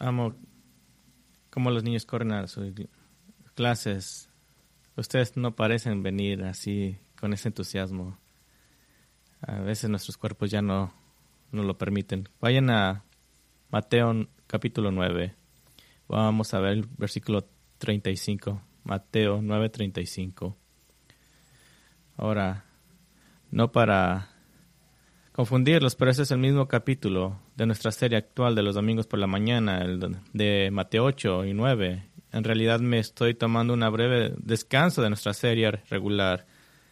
amo cómo los niños corren a sus clases. Ustedes no parecen venir así con ese entusiasmo. A veces nuestros cuerpos ya no lo permiten. Vayan a Mateo capítulo 9. Vamos a ver el versículo 35. Mateo 9:35. Ahora, no para confundirlos, pero ese es el mismo capítulo de nuestra serie actual de los domingos por la mañana, el de Mateo 8 y 9. En realidad me estoy tomando una breve descanso de nuestra serie regular.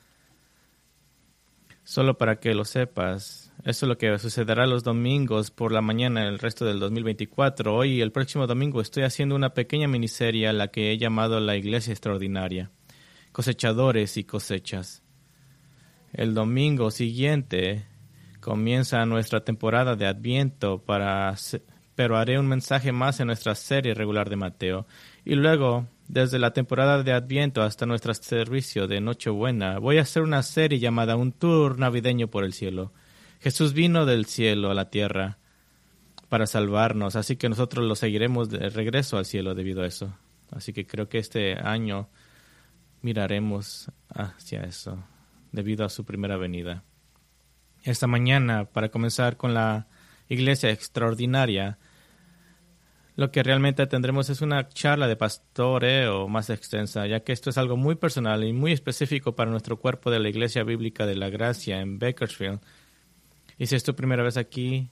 Solo para que lo sepas, eso es lo que sucederá los domingos por la mañana el resto del 2024. Hoy y el próximo domingo estoy haciendo una pequeña miniserie a la que he llamado La Iglesia Extraordinaria, Cosechadores y Cosechas. El domingo siguiente comienza nuestra temporada de Adviento, pero haré un mensaje más en nuestra serie regular de Mateo. Y luego, desde la temporada de Adviento hasta nuestro servicio de Nochebuena, voy a hacer una serie llamada Un Tour Navideño por el Cielo. Jesús vino del cielo a la tierra para salvarnos, así que nosotros lo seguiremos de regreso al cielo debido a eso. Así que creo que este año miraremos hacia eso, debido a su primera venida. Esta mañana, para comenzar con la Iglesia Extraordinaria, lo que realmente tendremos es una charla de pastoreo más extensa, ya que esto es algo muy personal y muy específico para nuestro cuerpo de la Iglesia Bíblica de la Gracia en Bakersfield. Y si es tu primera vez aquí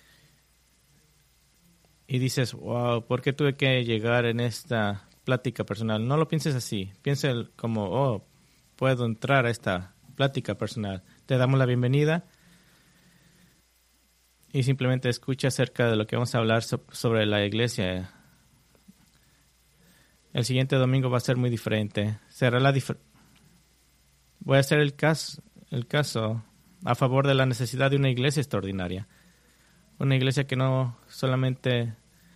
y dices, wow, ¿por qué tuve que llegar en esta plática personal? No lo pienses así. Piensa como, puedo entrar a esta plática personal. Te damos la bienvenida y simplemente escucha acerca de lo que vamos a hablar sobre la iglesia. El siguiente domingo va a ser muy diferente. Voy a hacer el caso a favor de la necesidad de una iglesia extraordinaria. Una iglesia que no solamente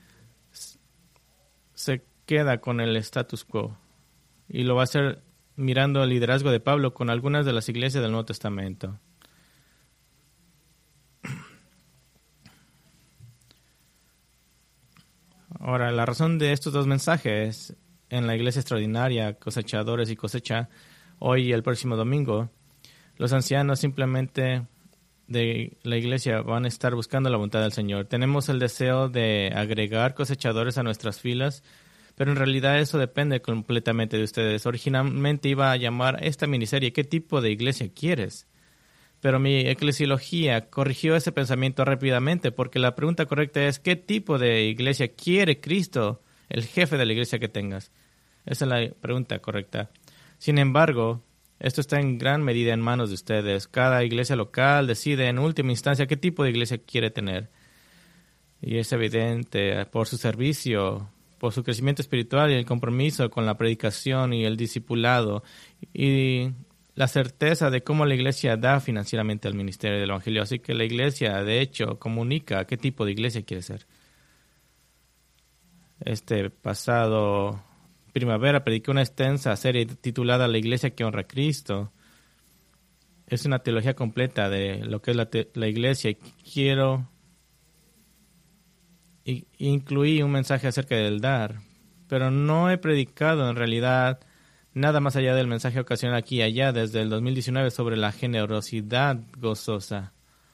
se queda con el status quo. Y lo va a hacer mirando el liderazgo de Pablo con algunas de las iglesias del Nuevo Testamento. Ahora, la razón de estos dos mensajes en la iglesia extraordinaria, cosechadores y cosecha, hoy y el próximo domingo, los ancianos simplemente de la iglesia van a estar buscando la voluntad del Señor. Tenemos el deseo de agregar cosechadores a nuestras filas, pero en realidad eso depende completamente de ustedes. Originalmente iba a llamar esta miniserie ¿Qué tipo de iglesia quieres? Pero mi eclesiología corrigió ese pensamiento rápidamente, porque la pregunta correcta es ¿qué tipo de iglesia quiere Cristo, el jefe de la iglesia que tengas? Esa es la pregunta correcta. Sin embargo, esto está en gran medida en manos de ustedes. Cada iglesia local decide en última instancia qué tipo de iglesia quiere tener. Y es evidente por su servicio, por su crecimiento espiritual y el compromiso con la predicación y el discipulado y la certeza de cómo la iglesia da financieramente al ministerio del evangelio. Así que la iglesia, de hecho, comunica qué tipo de iglesia quiere ser. Este pasado primavera prediqué una extensa serie titulada La iglesia que honra a Cristo. Es una teología completa de lo que es la iglesia. Quiero incluir un mensaje acerca del dar, pero no he predicado en realidad nada más allá del mensaje ocasional aquí y allá desde el 2019 sobre la generosidad gozosa.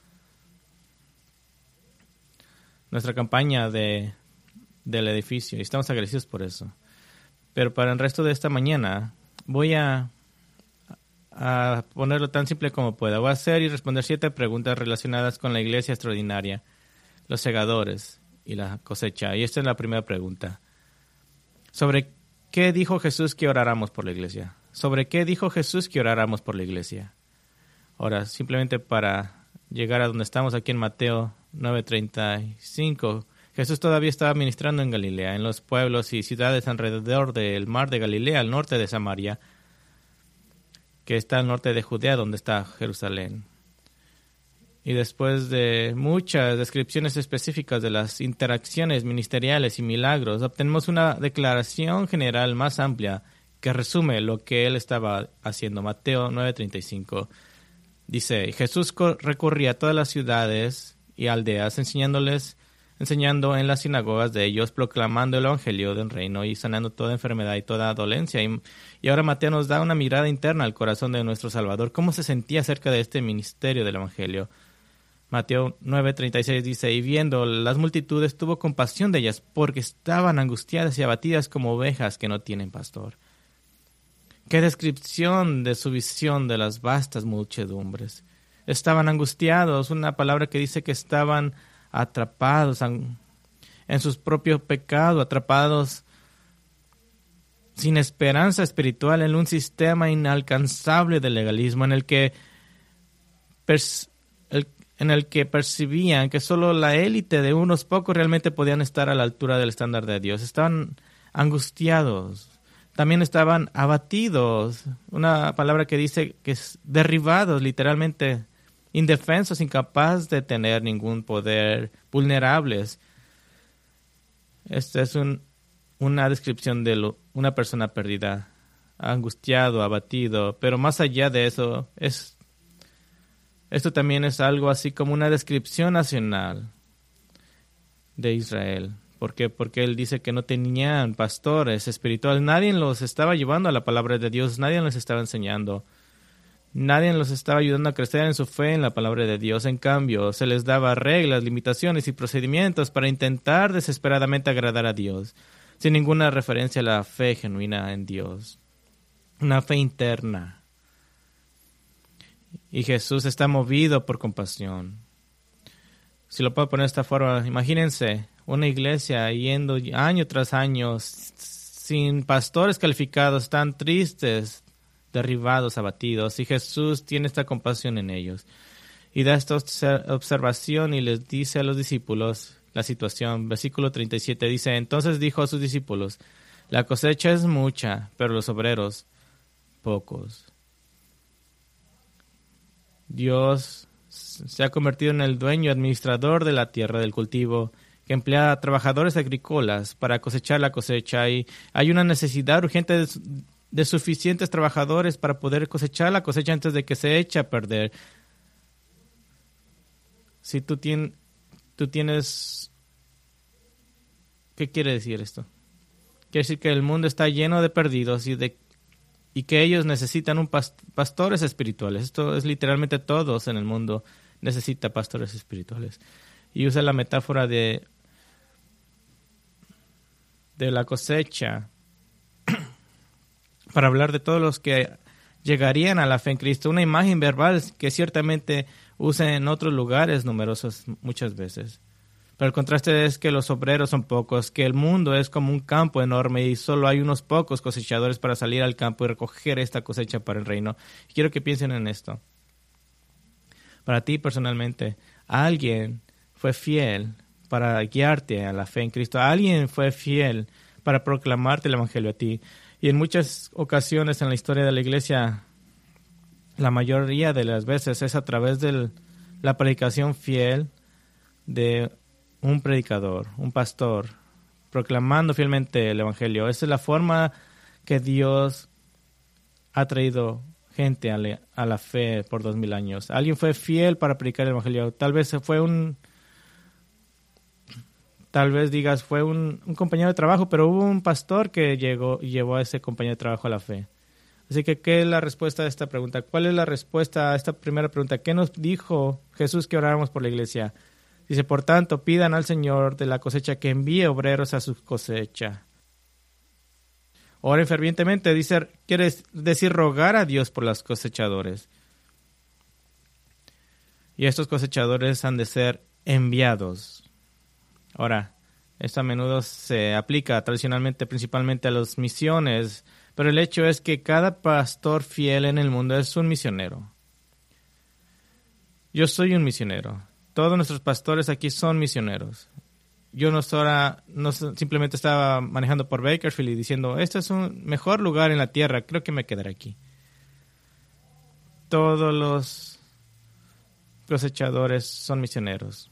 Nuestra campaña del edificio, y estamos agradecidos por eso. Pero para el resto de esta mañana voy a ponerlo tan simple como pueda. Voy a hacer y responder 7 preguntas relacionadas con la iglesia extraordinaria, los segadores y la cosecha. Y esta es la primera pregunta. ¿Sobre qué dijo Jesús que oráramos por la iglesia? ¿Sobre qué dijo Jesús que oráramos por la iglesia? Ahora, simplemente para llegar a donde estamos aquí en Mateo 9:35, Jesús todavía estaba ministrando en Galilea, en los pueblos y ciudades alrededor del mar de Galilea, al norte de Samaria, que está al norte de Judea, donde está Jerusalén. Y después de muchas descripciones específicas de las interacciones ministeriales y milagros, obtenemos una declaración general más amplia que resume lo que él estaba haciendo. Mateo 9:35 dice, Jesús recurría a todas las ciudades y aldeas, enseñando enseñando en las sinagogas de ellos, proclamando el evangelio del reino y sanando toda enfermedad y toda dolencia. Y ahora Mateo nos da una mirada interna al corazón de nuestro Salvador. ¿Cómo se sentía acerca de este ministerio del evangelio? Mateo 9:36 dice, y viendo las multitudes tuvo compasión de ellas, porque estaban angustiadas y abatidas como ovejas que no tienen pastor. ¡Qué descripción de su visión de las vastas muchedumbres! Estaban angustiados, una palabra que dice que estaban atrapados en sus propios pecados, atrapados sin esperanza espiritual en un sistema inalcanzable de legalismo en el que percibían que solo la élite de unos pocos realmente podían estar a la altura del estándar de Dios. Estaban angustiados. También estaban abatidos. Una palabra que dice que es derribados, literalmente indefensos, incapaces de tener ningún poder, vulnerables. Esta es una descripción de una persona perdida, angustiado, abatido. Pero más allá de eso, esto también es algo así como una descripción nacional de Israel. ¿Por qué? Porque él dice que no tenían pastores espirituales. Nadie los estaba llevando a la palabra de Dios. Nadie les estaba enseñando. Nadie los estaba ayudando a crecer en su fe en la palabra de Dios. En cambio, se les daba reglas, limitaciones y procedimientos para intentar desesperadamente agradar a Dios, sin ninguna referencia a la fe genuina en Dios. Una fe interna. Y Jesús está movido por compasión. Si lo puedo poner de esta forma, imagínense una iglesia yendo año tras año sin pastores calificados, tan tristes, derribados, abatidos, y Jesús tiene esta compasión en ellos. Y da esta observación y les dice a los discípulos la situación. Versículo 37 dice, entonces dijo a sus discípulos, la cosecha es mucha, pero los obreros pocos. Dios se ha convertido en el dueño y administrador de la tierra del cultivo, que emplea a trabajadores agrícolas para cosechar la cosecha, y hay una necesidad urgente de suficientes trabajadores para poder cosechar la cosecha antes de que se eche a perder. Si tú tienes... ¿Qué quiere decir esto? Quiere decir que el mundo está lleno de perdidos y que ellos necesitan pastores espirituales. Esto es literalmente todos en el mundo necesitan pastores espirituales. Y usa la metáfora de la cosecha para hablar de todos los que llegarían a la fe en Cristo. Una imagen verbal que ciertamente usa en otros lugares numerosos muchas veces. Pero el contraste es que los obreros son pocos, que el mundo es como un campo enorme y solo hay unos pocos cosechadores para salir al campo y recoger esta cosecha para el reino. Y quiero que piensen en esto. Para ti personalmente, alguien fue fiel para guiarte a la fe en Cristo. Alguien fue fiel para proclamarte el evangelio a ti. Y en muchas ocasiones en la historia de la iglesia, la mayoría de las veces es a través de la predicación fiel de un predicador, un pastor, proclamando fielmente el evangelio. Esa es la forma que Dios ha traído gente a la fe por 2000 años. Alguien fue fiel para predicar el evangelio. Tal vez fue un compañero de trabajo, pero hubo un pastor que llevó a ese compañero de trabajo a la fe. Así que, ¿qué es la respuesta a esta pregunta? ¿Cuál es la respuesta a esta primera pregunta? ¿Qué nos dijo Jesús que oráramos por la iglesia? Dice, por tanto, pidan al Señor de la cosecha que envíe obreros a su cosecha. Oren fervientemente, quiere decir rogar a Dios por los cosechadores. Y estos cosechadores han de ser enviados. Ahora, esto a menudo se aplica tradicionalmente principalmente a las misiones, pero el hecho es que cada pastor fiel en el mundo es un misionero. Yo soy un misionero. Todos nuestros pastores aquí son misioneros. Yo no simplemente estaba manejando por Bakersfield y diciendo, este es un mejor lugar en la tierra, creo que me quedaré aquí. Todos los cosechadores son misioneros.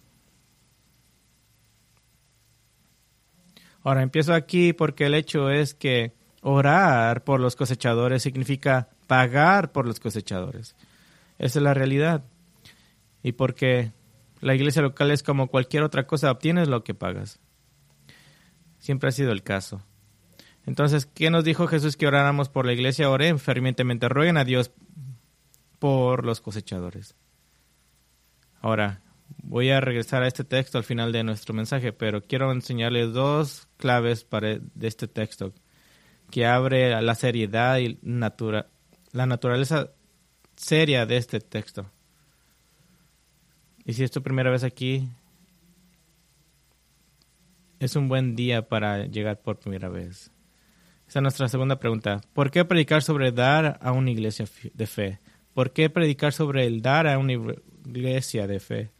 Ahora empiezo aquí porque el hecho es que orar por los cosechadores significa pagar por los cosechadores. Esa es la realidad. Y porque La iglesia local es como cualquier otra cosa, obtienes lo que pagas. Siempre ha sido el caso. Entonces, ¿qué nos dijo Jesús que oráramos por la iglesia? Oren fervientemente, rueguen a Dios por los cosechadores. Ahora, voy a regresar a este texto al final de nuestro mensaje, pero quiero enseñarles dos claves de este texto que abre la seriedad y la naturaleza seria de este texto. Y si es tu primera vez aquí, es un buen día para llegar por primera vez. Esa es nuestra segunda pregunta. ¿Por qué predicar sobre dar a una iglesia de fe? ¿Por qué predicar sobre el dar a una iglesia de fe?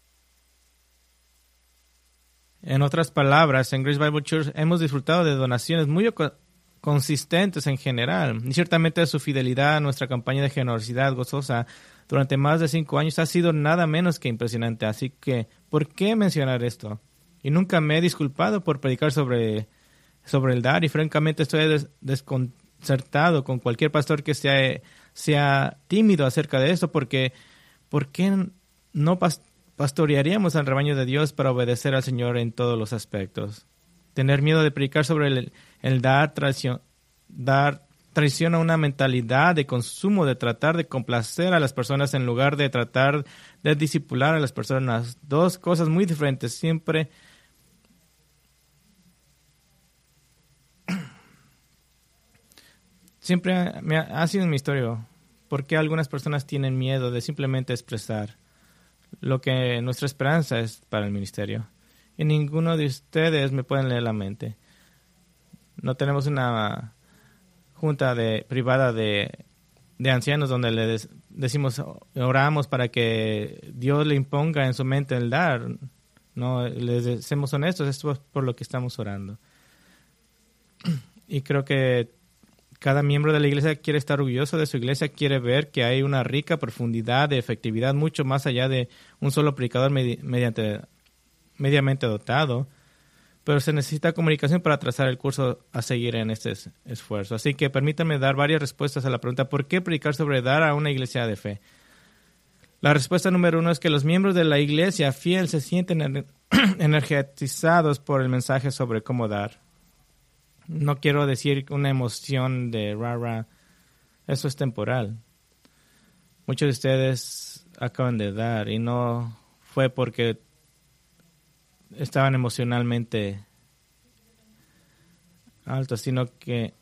En otras palabras, en Grace Bible Church hemos disfrutado de donaciones muy consistentes en general. Y ciertamente su fidelidad a nuestra campaña de generosidad gozosa durante más de 5 años ha sido nada menos que impresionante. Así que, ¿por qué mencionar esto? Y nunca me he disculpado por predicar sobre el dar, y francamente estoy desconcertado con cualquier pastor que sea tímido acerca de esto, porque ¿por qué no pastorearíamos al rebaño de Dios para obedecer al Señor en todos los aspectos? Tener miedo de predicar sobre el dar traiciona una mentalidad de consumo, de tratar de complacer a las personas en lugar de tratar de discipular a las personas. Dos cosas muy diferentes. Siempre ha sido mi historia. ¿Por qué algunas personas tienen miedo de simplemente expresar lo que nuestra esperanza es para el ministerio? Y ninguno de ustedes me pueden leer la mente. No tenemos una junta privada de ancianos donde le decimos, oramos para que Dios le imponga en su mente el dar. No, les seamos honestos, esto es por lo que estamos orando. Y creo que cada miembro de la iglesia quiere estar orgulloso de su iglesia, quiere ver que hay una rica profundidad de efectividad mucho más allá de un solo predicador mediamente dotado, pero se necesita comunicación para trazar el curso a seguir en este esfuerzo. Así que permítanme dar varias respuestas a la pregunta ¿por qué predicar sobre dar a una iglesia de fe? La respuesta número 1 es que los miembros de la iglesia fiel se sienten energizados por el mensaje sobre cómo dar. No quiero decir una emoción de rara, eso es temporal. Muchos de ustedes acaban de dar y no fue porque estaban emocionalmente altos, sino que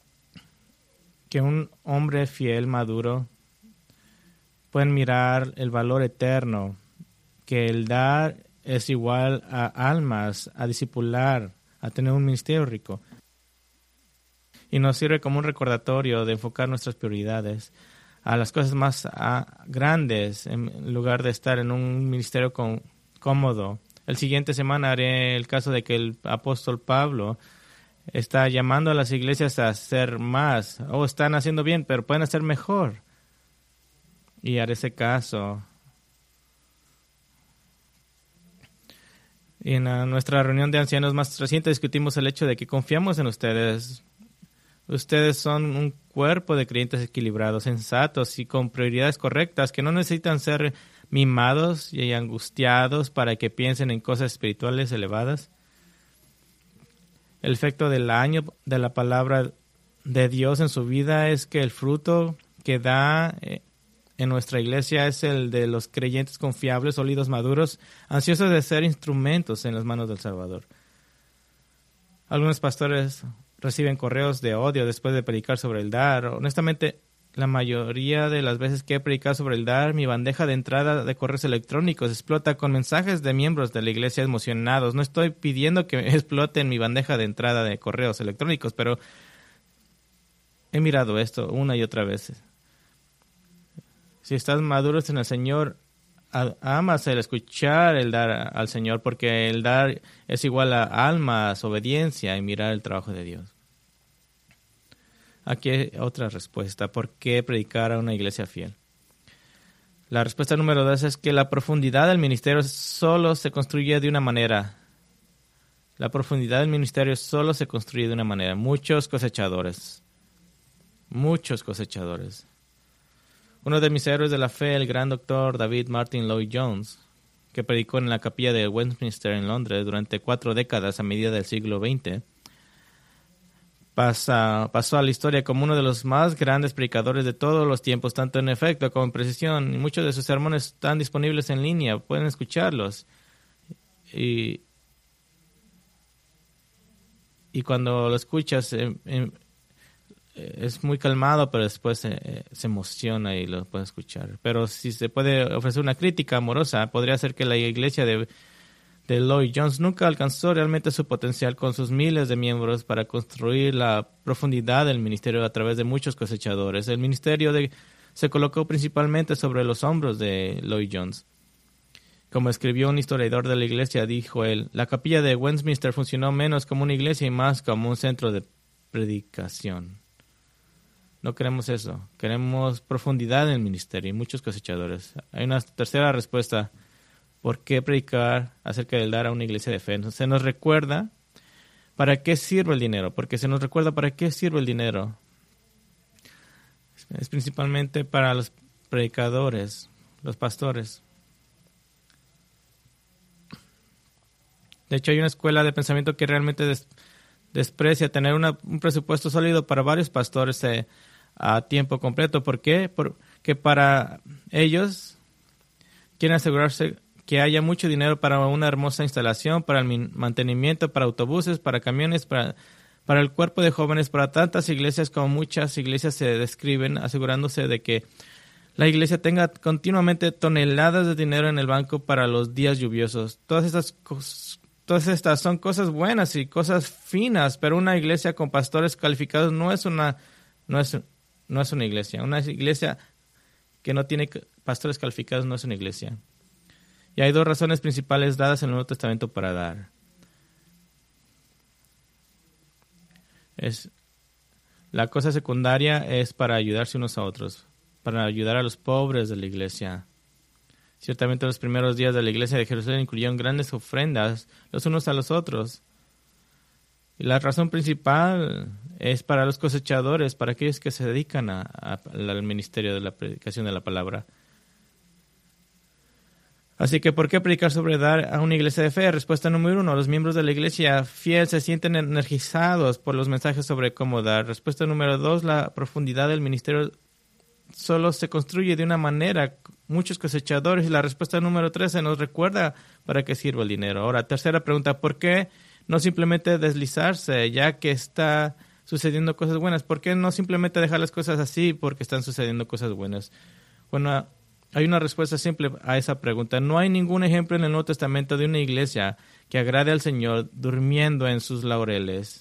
un hombre fiel, maduro, pueden mirar el valor eterno, que el dar es igual a almas, a discipular, a tener un ministerio rico. Y nos sirve como un recordatorio de enfocar nuestras prioridades a las cosas más grandes en lugar de estar en un ministerio cómodo. El siguiente semana haré el caso de que el apóstol Pablo está llamando a las iglesias a hacer más. Están haciendo bien, pero pueden hacer mejor. Y haré ese caso. Y en nuestra reunión de ancianos más reciente discutimos el hecho de que confiamos en ustedes. Ustedes son un cuerpo de creyentes equilibrados, sensatos y con prioridades correctas que no necesitan ser mimados y angustiados para que piensen en cosas espirituales elevadas. El efecto del año de la palabra de Dios en su vida es que el fruto que da en nuestra iglesia es el de los creyentes confiables, sólidos, maduros, ansiosos de ser instrumentos en las manos del Salvador. Algunos pastores reciben correos de odio después de predicar sobre el dar. Honestamente, la mayoría de las veces que he predicado sobre el dar, mi bandeja de entrada de correos electrónicos explota con mensajes de miembros de la iglesia emocionados. No estoy pidiendo que exploten mi bandeja de entrada de correos electrónicos, pero he mirado esto una y otra vez. Si estás maduros en el Señor, amas el escuchar el dar al Señor, porque el dar es igual a almas, obediencia y mirar el trabajo de Dios. Aquí hay otra respuesta. ¿Por qué predicar a una iglesia fiel? La respuesta número 2 es que la profundidad del ministerio solo se construye de una manera. La profundidad del ministerio solo se construye de una manera. Muchos cosechadores. Uno de mis héroes de la fe, el gran doctor David Martin Lloyd Jones, que predicó en la capilla de Westminster en Londres durante 4 décadas a medida del siglo XX, pasó a la historia como uno de los más grandes predicadores de todos los tiempos, tanto en efecto como en precisión. Y muchos de sus sermones están disponibles en línea, pueden escucharlos. Y cuando lo escuchas, es muy calmado, pero después se emociona y lo puede escuchar. Pero si se puede ofrecer una crítica amorosa, podría ser que la iglesia de Lloyd Jones nunca alcanzó realmente su potencial con sus miles de miembros para construir la profundidad del ministerio a través de muchos cosechadores. El ministerio se colocó principalmente sobre los hombros de Lloyd Jones. Como escribió un historiador de la iglesia, dijo él, la capilla de Westminster funcionó menos como una iglesia y más como un centro de predicación. No queremos eso. Queremos profundidad en el ministerio y muchos cosechadores. Hay una tercera respuesta. ¿Por qué predicar acerca del dar a una iglesia de fe? Se nos recuerda para qué sirve el dinero. Porque se nos recuerda para qué sirve el dinero. Es principalmente para los predicadores, los pastores. De hecho, hay una escuela de pensamiento que realmente desprecia tener un presupuesto sólido para varios pastores a tiempo completo. ¿Por qué? Porque para ellos quieren asegurarse que haya mucho dinero para una hermosa instalación, para el mantenimiento, para autobuses, para camiones, para el cuerpo de jóvenes, para tantas iglesias como muchas iglesias se describen, asegurándose de que la iglesia tenga continuamente toneladas de dinero en el banco para los días lluviosos. Todas estas son cosas buenas y cosas finas, pero una iglesia con pastores calificados no es una iglesia. Una iglesia que no tiene pastores calificados no es una iglesia. Y hay 2 razones principales dadas en el Nuevo Testamento para dar. La cosa secundaria es para ayudarse unos a otros, para ayudar a los pobres de la iglesia. Ciertamente los primeros días de la iglesia de Jerusalén incluyeron grandes ofrendas los unos a los otros. Y la razón principal es para los cosechadores, para aquellos que se dedican al ministerio de la predicación de la palabra. Así que, ¿por qué predicar sobre dar a una iglesia de fe? Respuesta número 1. Los miembros de la iglesia fiel se sienten energizados por los mensajes sobre cómo dar. Respuesta número 2. La profundidad del ministerio solo se construye de una manera. Muchos cosechadores. Y la respuesta número 3 se nos recuerda para qué sirve el dinero. Ahora, tercera pregunta. ¿Por qué no simplemente deslizarse ya que está sucediendo cosas buenas? ¿Por qué no simplemente dejar las cosas así porque están sucediendo cosas buenas? Bueno, hay una respuesta simple a esa pregunta. No hay ningún ejemplo en el Nuevo Testamento de una iglesia que agrade al Señor durmiendo en sus laureles.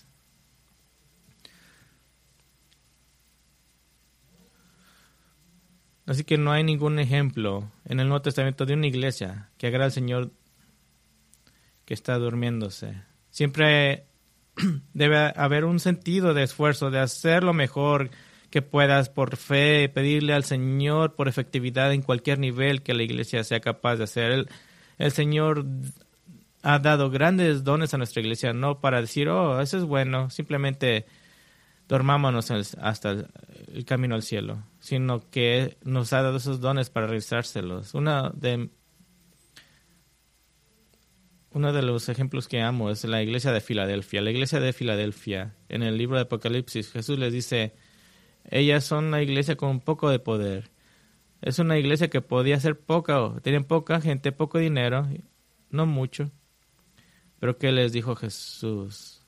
Así que no hay ningún ejemplo en el Nuevo Testamento de una iglesia que agrade al Señor que está durmiéndose. Siempre debe haber un sentido de esfuerzo, de hacer lo mejor que puedas por fe, pedirle al Señor por efectividad en cualquier nivel que la iglesia sea capaz de hacer. El Señor ha dado grandes dones a nuestra iglesia, no para decir, oh, eso es bueno, simplemente dormámonos hasta el camino al cielo, sino que nos ha dado esos dones para realizárselos. Uno de los ejemplos que amo es la iglesia de Filadelfia. La iglesia de Filadelfia, en el libro de Apocalipsis, Jesús les dice, ellas son una iglesia con un poco de poder. Es una iglesia que podía ser tenían poca gente, poco dinero, no mucho. Pero ¿qué les dijo Jesús?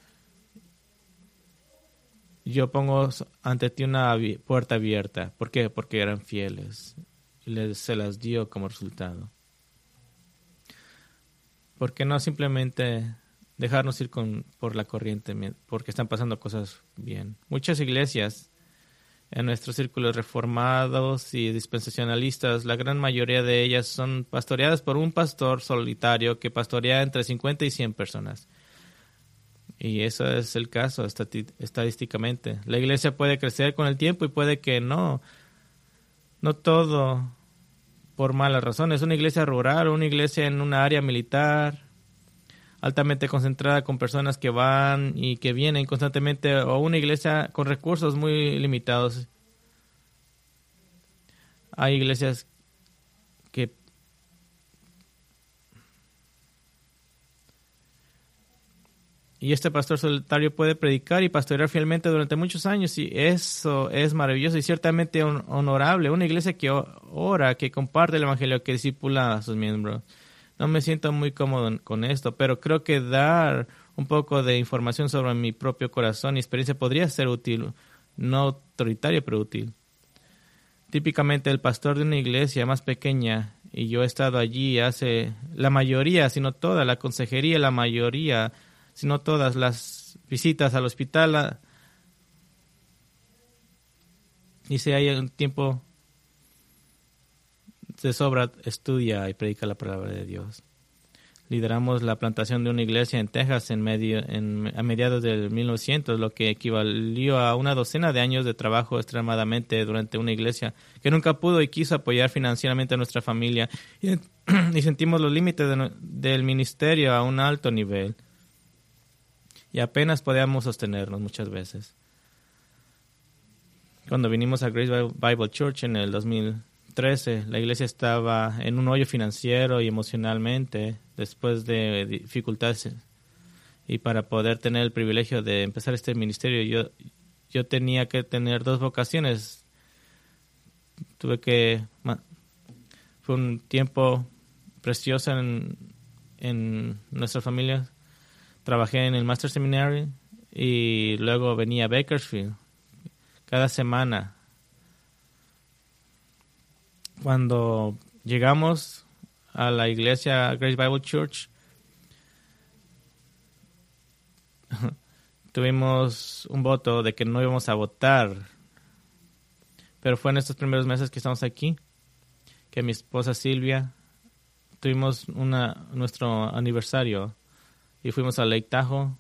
Yo pongo ante ti una puerta abierta. ¿Por qué? Porque eran fieles. Y se las dio como resultado. ¿Por qué no simplemente dejarnos ir por la corriente porque están pasando cosas bien? Muchas iglesias en nuestros círculos reformados y dispensacionalistas, la gran mayoría de ellas son pastoreadas por un pastor solitario que pastorea entre 50 y 100 personas. Y eso es el caso estadísticamente. La iglesia puede crecer con el tiempo y puede que no. No todo por malas razones. Una iglesia rural, una iglesia en una área militar, altamente concentrada con personas que van y que vienen constantemente, o una iglesia con recursos muy limitados. Hay iglesias que Y este pastor solitario puede predicar y pastorear fielmente durante muchos años, y eso es maravilloso y ciertamente honorable. Una iglesia que ora, que comparte el evangelio, que discipula a sus miembros. No me siento muy cómodo con esto, pero creo que dar un poco de información sobre mi propio corazón y experiencia podría ser útil, no autoritario, pero útil. Típicamente el pastor de una iglesia más pequeña, y yo he estado allí, hace la mayoría, si no toda, la consejería, la mayoría, si no todas las visitas al hospital, y si hay un tiempo de sobra, estudia y predica la palabra de Dios. Lideramos la plantación de una iglesia en Texas a mediados del 1900, lo que equivalió a una docena de años de trabajo extremadamente durante una iglesia que nunca pudo y quiso apoyar financieramente a nuestra familia, y sentimos los límites del ministerio a un alto nivel y apenas podíamos sostenernos muchas veces. Cuando vinimos a Grace Bible Church en el 2013, la iglesia estaba en un hoyo financiero y emocionalmente después de dificultades, y para poder tener el privilegio de empezar este ministerio yo tenía que tener dos vocaciones. Fue un tiempo precioso en nuestra familia. Trabajé en el Master Seminary y luego venía a Bakersfield cada semana. Cuando llegamos a la iglesia Grace Bible Church, tuvimos un voto de que no íbamos a votar, pero fue en estos primeros meses que estamos aquí que mi esposa Silvia tuvimos nuestro aniversario y fuimos a Lake Tahoe.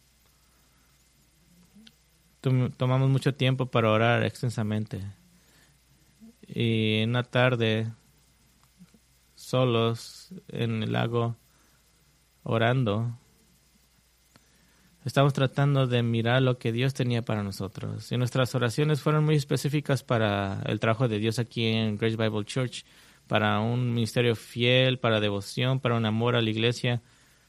Tomamos mucho tiempo para orar extensamente. Y en una tarde, solos en el lago, orando, estamos tratando de mirar lo que Dios tenía para nosotros. Y nuestras oraciones fueron muy específicas para el trabajo de Dios aquí en Grace Bible Church, para un ministerio fiel, para devoción, para un amor a la iglesia.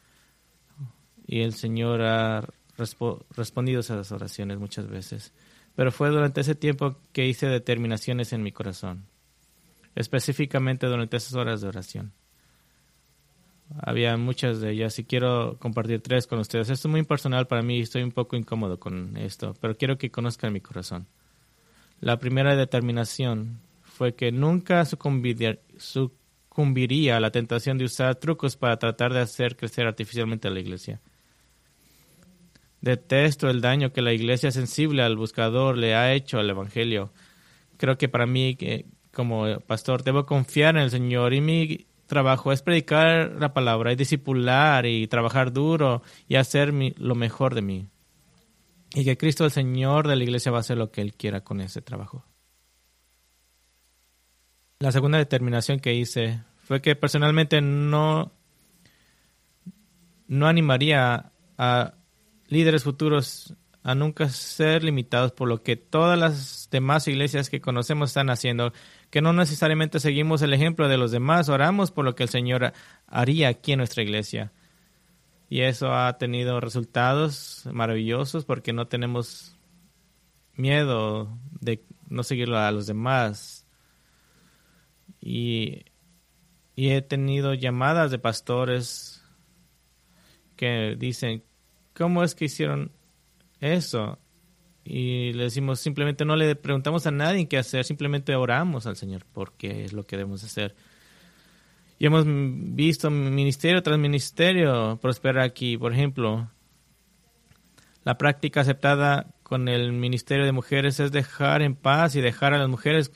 Y el Señor ha respondido a esas oraciones muchas veces. Pero fue durante ese tiempo que hice determinaciones en mi corazón, específicamente durante esas horas de oración. Había muchas de ellas y quiero compartir 3 con ustedes. Esto es muy personal para mí y estoy un poco incómodo con esto, pero quiero que conozcan mi corazón. La primera determinación fue que nunca sucumbiría a la tentación de usar trucos para tratar de hacer crecer artificialmente a la iglesia. Detesto el daño que la iglesia sensible al buscador le ha hecho al evangelio. Creo que para mí, como pastor, debo confiar en el Señor, y mi trabajo es predicar la palabra y discipular y trabajar duro y hacer lo mejor de mí. Y que Cristo, el Señor de la iglesia, va a hacer lo que Él quiera con ese trabajo. La segunda determinación que hice fue que personalmente no animaría a líderes futuros a nunca ser limitados por lo que todas las demás iglesias que conocemos están haciendo, que no necesariamente seguimos el ejemplo de los demás, oramos por lo que el Señor haría aquí en nuestra iglesia. Y eso ha tenido resultados maravillosos porque no tenemos miedo de no seguirlo a los demás. Y he tenido llamadas de pastores que dicen, ¿cómo es que hicieron eso? Y le decimos, simplemente no le preguntamos a nadie qué hacer, simplemente oramos al Señor porque es lo que debemos hacer. Y hemos visto ministerio tras ministerio prosperar aquí. Por ejemplo, la práctica aceptada con el ministerio de mujeres es dejar en paz y dejar a las mujeres.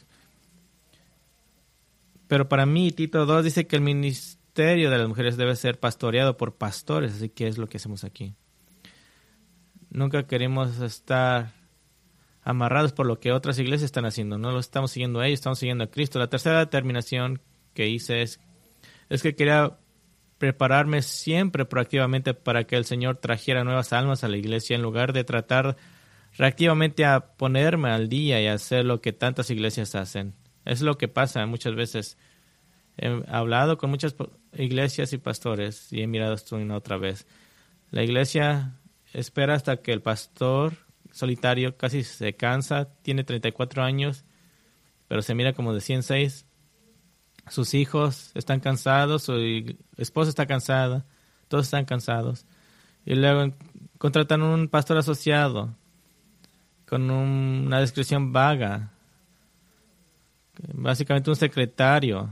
Pero para mí, Tito 2 dice que el ministerio de las mujeres debe ser pastoreado por pastores, así que es lo que hacemos aquí. Nunca queremos estar amarrados por lo que otras iglesias están haciendo. No lo estamos siguiendo a ellos, estamos siguiendo a Cristo. La tercera determinación que hice es que quería prepararme siempre proactivamente para que el Señor trajera nuevas almas a la iglesia, en lugar de tratar reactivamente a ponerme al día y hacer lo que tantas iglesias hacen. Es lo que pasa muchas veces. He hablado con muchas iglesias y pastores y he mirado esto una otra vez. La iglesia espera hasta que el pastor solitario casi se cansa, tiene 34 años, pero se mira como de 106. Sus hijos están cansados, su esposa está cansada, todos están cansados. Y luego contratan un pastor asociado con una descripción vaga, básicamente un secretario.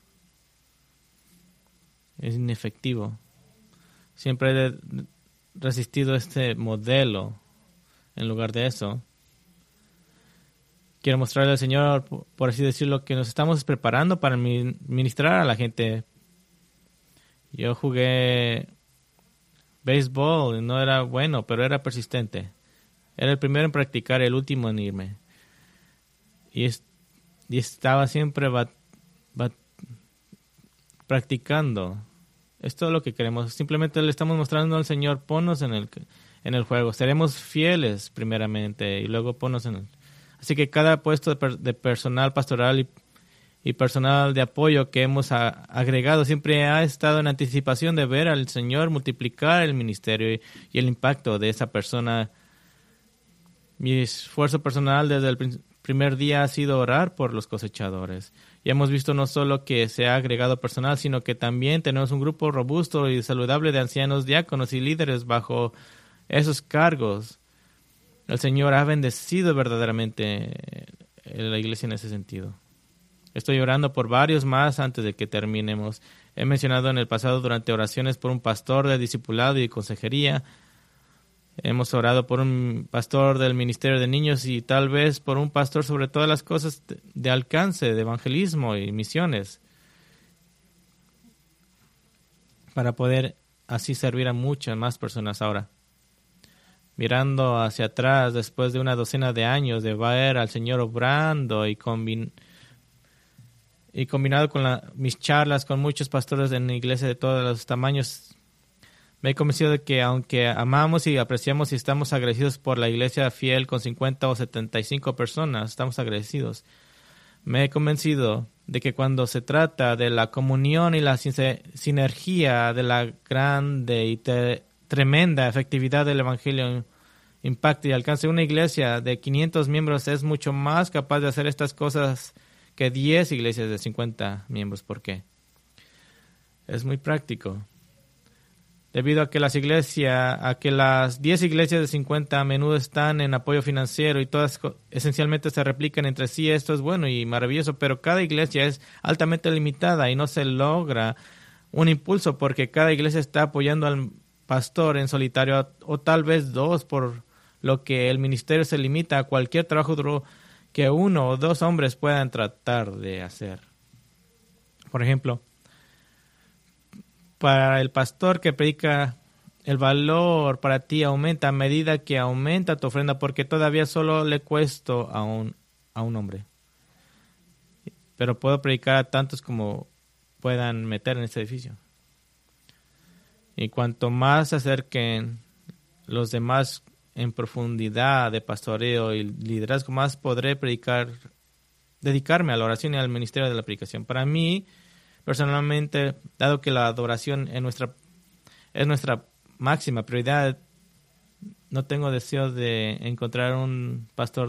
Es inefectivo. Siempre he resistido este modelo. En lugar de eso, quiero mostrarle al Señor, por así decirlo, que nos estamos preparando para ministrar a la gente. Yo jugué béisbol y no era bueno, pero era persistente. Era el primero en practicar, el último en irme. Y estaba siempre practicando. Es todo lo que queremos. Simplemente le estamos mostrando al Señor, ponnos en el juego. Seremos fieles primeramente y luego ponnos en el... Así que cada puesto de personal pastoral y personal de apoyo que hemos agregado siempre ha estado en anticipación de ver al Señor multiplicar el ministerio y el impacto de esa persona. Mi esfuerzo personal desde el primer día ha sido orar por los cosechadores. Y hemos visto no solo que se ha agregado personal, sino que también tenemos un grupo robusto y saludable de ancianos, diáconos y líderes bajo esos cargos. El Señor ha bendecido verdaderamente la iglesia en ese sentido. Estoy orando por varios más antes de que terminemos. He mencionado en el pasado durante oraciones por un pastor de discipulado y consejería. Hemos orado por un pastor del ministerio de niños y tal vez por un pastor sobre todas las cosas de alcance, de evangelismo y misiones, para poder así servir a muchas más personas ahora. Mirando hacia atrás, después de una docena de años de ver al Señor obrando y combinado con mis charlas con muchos pastores en la iglesia de todos los tamaños, me he convencido de que aunque amamos y apreciamos y estamos agradecidos por la iglesia fiel con 50 o 75 personas, estamos agradecidos. Me he convencido de que cuando se trata de la comunión y la sinergia de la grande y tremenda efectividad del Evangelio, impacto y alcance, una iglesia de 500 miembros es mucho más capaz de hacer estas cosas que 10 iglesias de 50 miembros. ¿Por qué? Es muy práctico. Debido a que las 10 iglesias de 50 a menudo están en apoyo financiero y todas esencialmente se replican entre sí, esto es bueno y maravilloso, pero cada iglesia es altamente limitada y no se logra un impulso porque cada iglesia está apoyando al pastor en solitario o tal vez dos, por lo que el ministerio se limita a cualquier trabajo duro que uno o dos hombres puedan tratar de hacer. Por ejemplo, para el pastor que predica, el valor para ti aumenta a medida que aumenta tu ofrenda, porque todavía solo le cuesto a un hombre. Pero puedo predicar a tantos como puedan meter en este edificio. Y cuanto más se acerquen los demás en profundidad de pastoreo y liderazgo, más podré dedicarme a la oración y al ministerio de la predicación. Para mí, personalmente, dado que la adoración es nuestra máxima prioridad, no tengo deseo de encontrar un pastor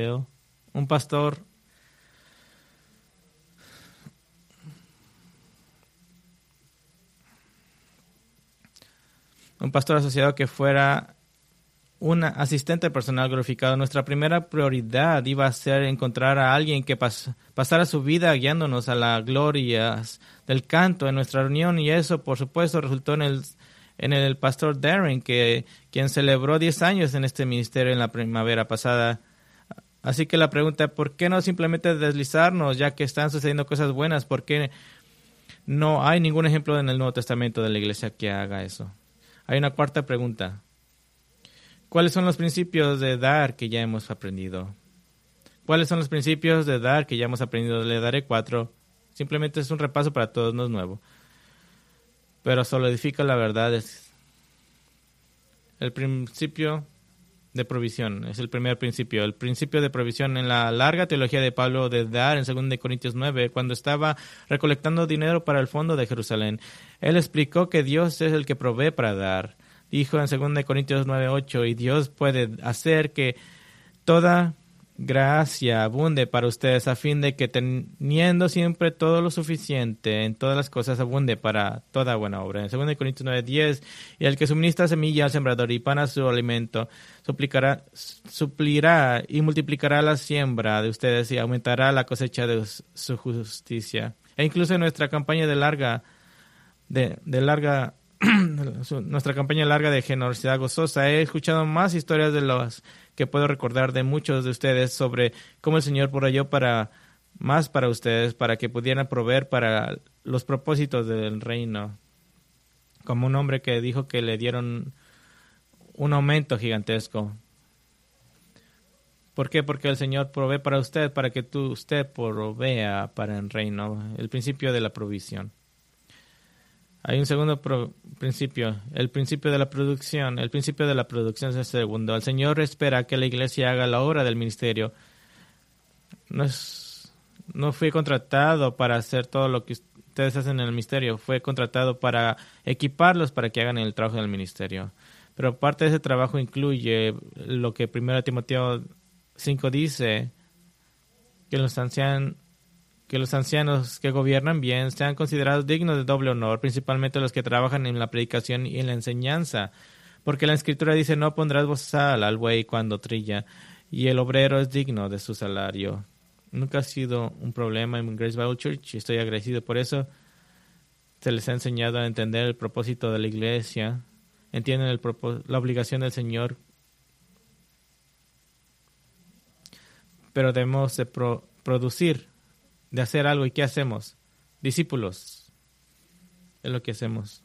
asociado que fuera un asistente personal glorificado. Nuestra primera prioridad iba a ser encontrar a alguien que pasara su vida guiándonos a las glorias del canto en nuestra reunión, y eso, por supuesto, resultó en el pastor Darren, quien celebró 10 años en este ministerio en la primavera pasada. Así que la pregunta, ¿por qué no simplemente deslizarnos, ya que están sucediendo cosas buenas? ¿Por qué no hay ningún ejemplo en el Nuevo Testamento de la iglesia que haga eso? Hay una cuarta pregunta. ¿Cuáles son los principios de dar que ya hemos aprendido? ¿Cuáles son los principios de dar que ya hemos aprendido? Le daré 4. Simplemente es un repaso para todos, no es nuevo. Pero solidifica la verdad. Es el principio de provisión. Es el primer principio. El principio de provisión en la larga teología de Pablo de dar en 2 Corintios 9, cuando estaba recolectando dinero para el fondo de Jerusalén. Él explicó que Dios es el que provee para dar. dijo en 2 Corintios 9:8, y Dios puede hacer que toda gracia abunde para ustedes, a fin de que teniendo siempre todo lo suficiente en todas las cosas, abunde para toda buena obra. En 2 Corintios 9:10, y el que suministra semilla al sembrador y pan a su alimento, suplirá y multiplicará la siembra de ustedes y aumentará la cosecha de su justicia. E incluso en nuestra campaña nuestra campaña larga de generosidad gozosa, he escuchado más historias de las que puedo recordar de muchos de ustedes sobre cómo el Señor proveyó más para ustedes, para que pudieran proveer para los propósitos del reino. Como un hombre que dijo que le dieron un aumento gigantesco. ¿Por qué? Porque el Señor provee para usted, para que usted provea para el reino. El principio de la provisión. Hay un segundo principio, el principio de la producción. El principio de la producción es el segundo. El Señor espera que la iglesia haga la obra del ministerio. No fui contratado para hacer todo lo que ustedes hacen en el ministerio. Fue contratado para equiparlos para que hagan el trabajo del ministerio. Pero parte de ese trabajo incluye lo que 1 Timoteo 5 dice, que los ancianos que gobiernan bien sean considerados dignos de doble honor, principalmente los que trabajan en la predicación y en la enseñanza. Porque la Escritura dice, no pondrás bozal al buey cuando trilla, y el obrero es digno de su salario. Nunca ha sido un problema en Grace Bible Church y estoy agradecido por eso. Se les ha enseñado a entender el propósito de la iglesia, entienden la obligación del Señor, pero debemos de producir, de hacer algo. ¿Y qué hacemos? Discípulos. Es lo que hacemos.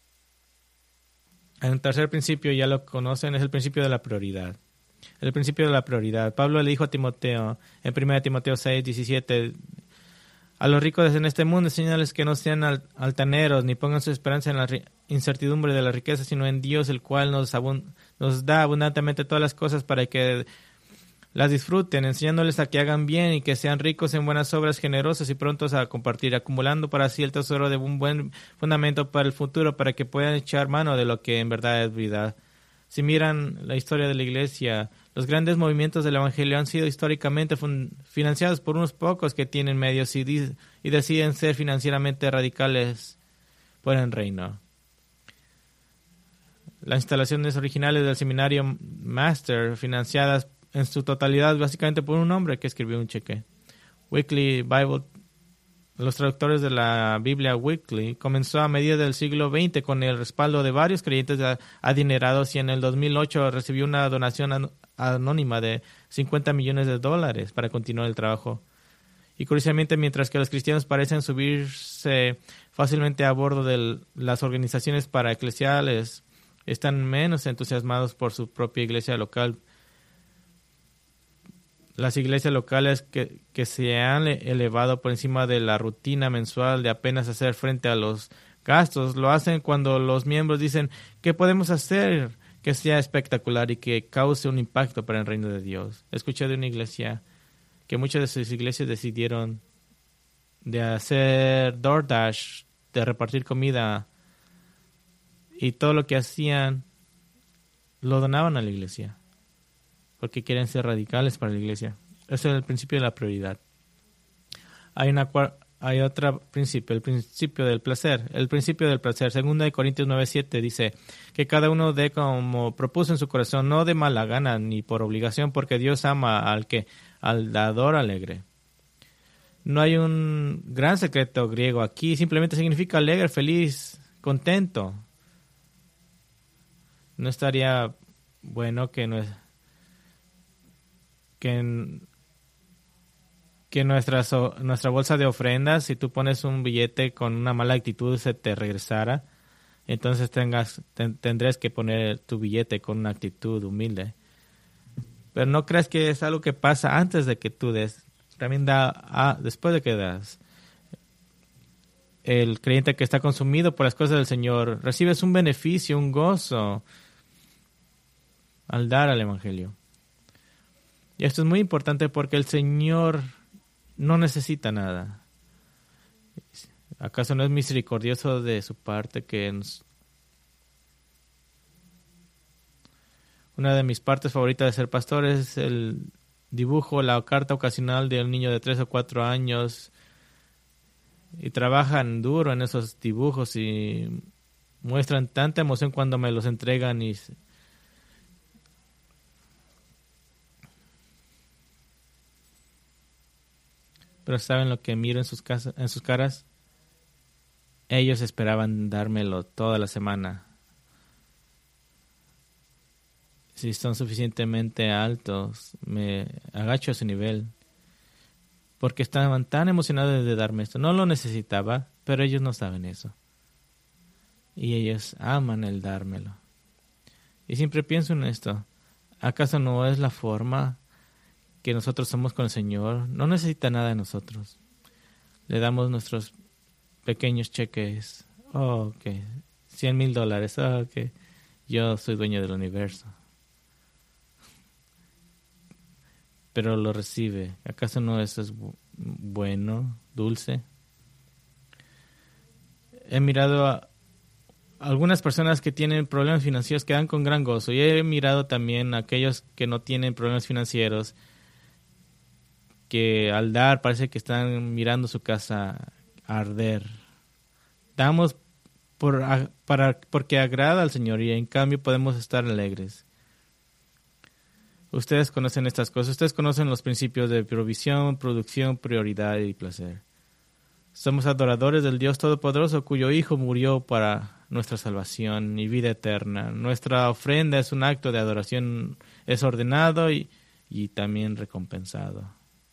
El tercer principio, ya lo conocen, es el principio de la prioridad. El principio de la prioridad. Pablo le dijo a Timoteo, en 1 Timoteo 6:17, a los ricos en este mundo, enséñales que no sean altaneros, ni pongan su esperanza en la incertidumbre de la riqueza, sino en Dios, el cual nos da abundantemente todas las cosas para que las disfruten, enseñándoles a que hagan bien y que sean ricos en buenas obras, generosos y prontos a compartir, acumulando para sí el tesoro de un buen fundamento para el futuro, para que puedan echar mano de lo que en verdad es vida. Si miran la historia de la iglesia, los grandes movimientos del evangelio han sido históricamente financiados por unos pocos que tienen medios y deciden ser financieramente radicales por el reino. Las instalaciones originales del seminario Master, financiadas en su totalidad básicamente por un hombre que escribió un cheque. Weekly Bible, los traductores de la Biblia Weekly, comenzó a mediados del siglo XX con el respaldo de varios creyentes adinerados y en el 2008 recibió una donación anónima de $50 millones para continuar el trabajo. Y curiosamente, mientras que los cristianos parecen subirse fácilmente a bordo de las organizaciones paraeclesiales, están menos entusiasmados por su propia iglesia local. Las iglesias locales que se han elevado por encima de la rutina mensual de apenas hacer frente a los gastos, lo hacen cuando los miembros dicen, ¿qué podemos hacer que sea espectacular y que cause un impacto para el reino de Dios? Escuché de una iglesia que muchas de sus iglesias decidieron de hacer DoorDash, de repartir comida, y todo lo que hacían lo donaban a la iglesia, porque quieren ser radicales para la iglesia. Ese es el principio de la prioridad. Hay otro principio, el principio del placer. El principio del placer, 2 Corintios 9:7 dice que cada uno dé como propuso en su corazón, no de mala gana ni por obligación, porque Dios ama al dador alegre. No hay un gran secreto griego aquí, simplemente significa alegre, feliz, contento. No estaría bueno que nuestra bolsa de ofrendas, si tú pones un billete con una mala actitud, se te regresara. Entonces tendrás que poner tu billete con una actitud humilde. Pero no creas que es algo que pasa antes de que tú des. También da después de que das. El creyente que está consumido por las cosas del Señor, recibes un beneficio, un gozo al dar al Evangelio. Y esto es muy importante porque el Señor no necesita nada. ¿Acaso no es misericordioso de su parte que Una de mis partes favoritas de ser pastor es el dibujo, la carta ocasional de un niño de 3 o 4 años. Y trabajan duro en esos dibujos y muestran tanta emoción cuando me los entregan. Pero ¿saben lo que miro en sus caras? Ellos esperaban dármelo toda la semana. Si son suficientemente altos, me agacho a su nivel. Porque estaban tan emocionados de darme esto. No lo necesitaba, pero ellos no saben eso. Y ellos aman el dármelo. Y siempre pienso en esto. ¿Acaso no es la forma que nosotros somos con el Señor? No necesita nada de nosotros. Le damos nuestros pequeños cheques. Oh, ok. $100,000. Oh, ok. Yo soy dueño del universo. Pero lo recibe. ¿Acaso no eso es bueno, dulce? He mirado a algunas personas que tienen problemas financieros que dan con gran gozo. Y he mirado también a aquellos que no tienen problemas financieros, que al dar parece que están mirando su casa arder. Damos porque agrada al Señor y en cambio podemos estar alegres. Ustedes conocen estas cosas. Ustedes conocen los principios de provisión, producción, prioridad y placer. Somos adoradores del Dios Todopoderoso, cuyo Hijo murió para nuestra salvación y vida eterna. Nuestra ofrenda es un acto de adoración, es ordenado y también recompensado.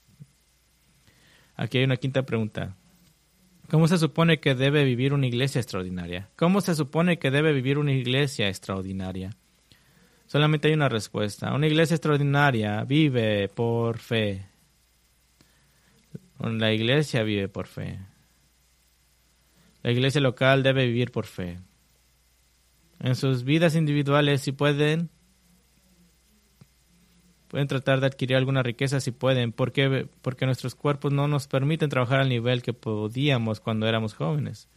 Aquí hay una quinta pregunta. ¿Cómo se supone que debe vivir una iglesia extraordinaria? ¿Cómo se supone que debe vivir una iglesia extraordinaria? Solamente hay una respuesta. Una iglesia extraordinaria vive por fe. La iglesia vive por fe. La iglesia local debe vivir por fe. En sus vidas individuales, si pueden tratar de adquirir alguna riqueza si pueden. Porque nuestros cuerpos no nos permiten trabajar al nivel que podíamos cuando éramos jóvenes.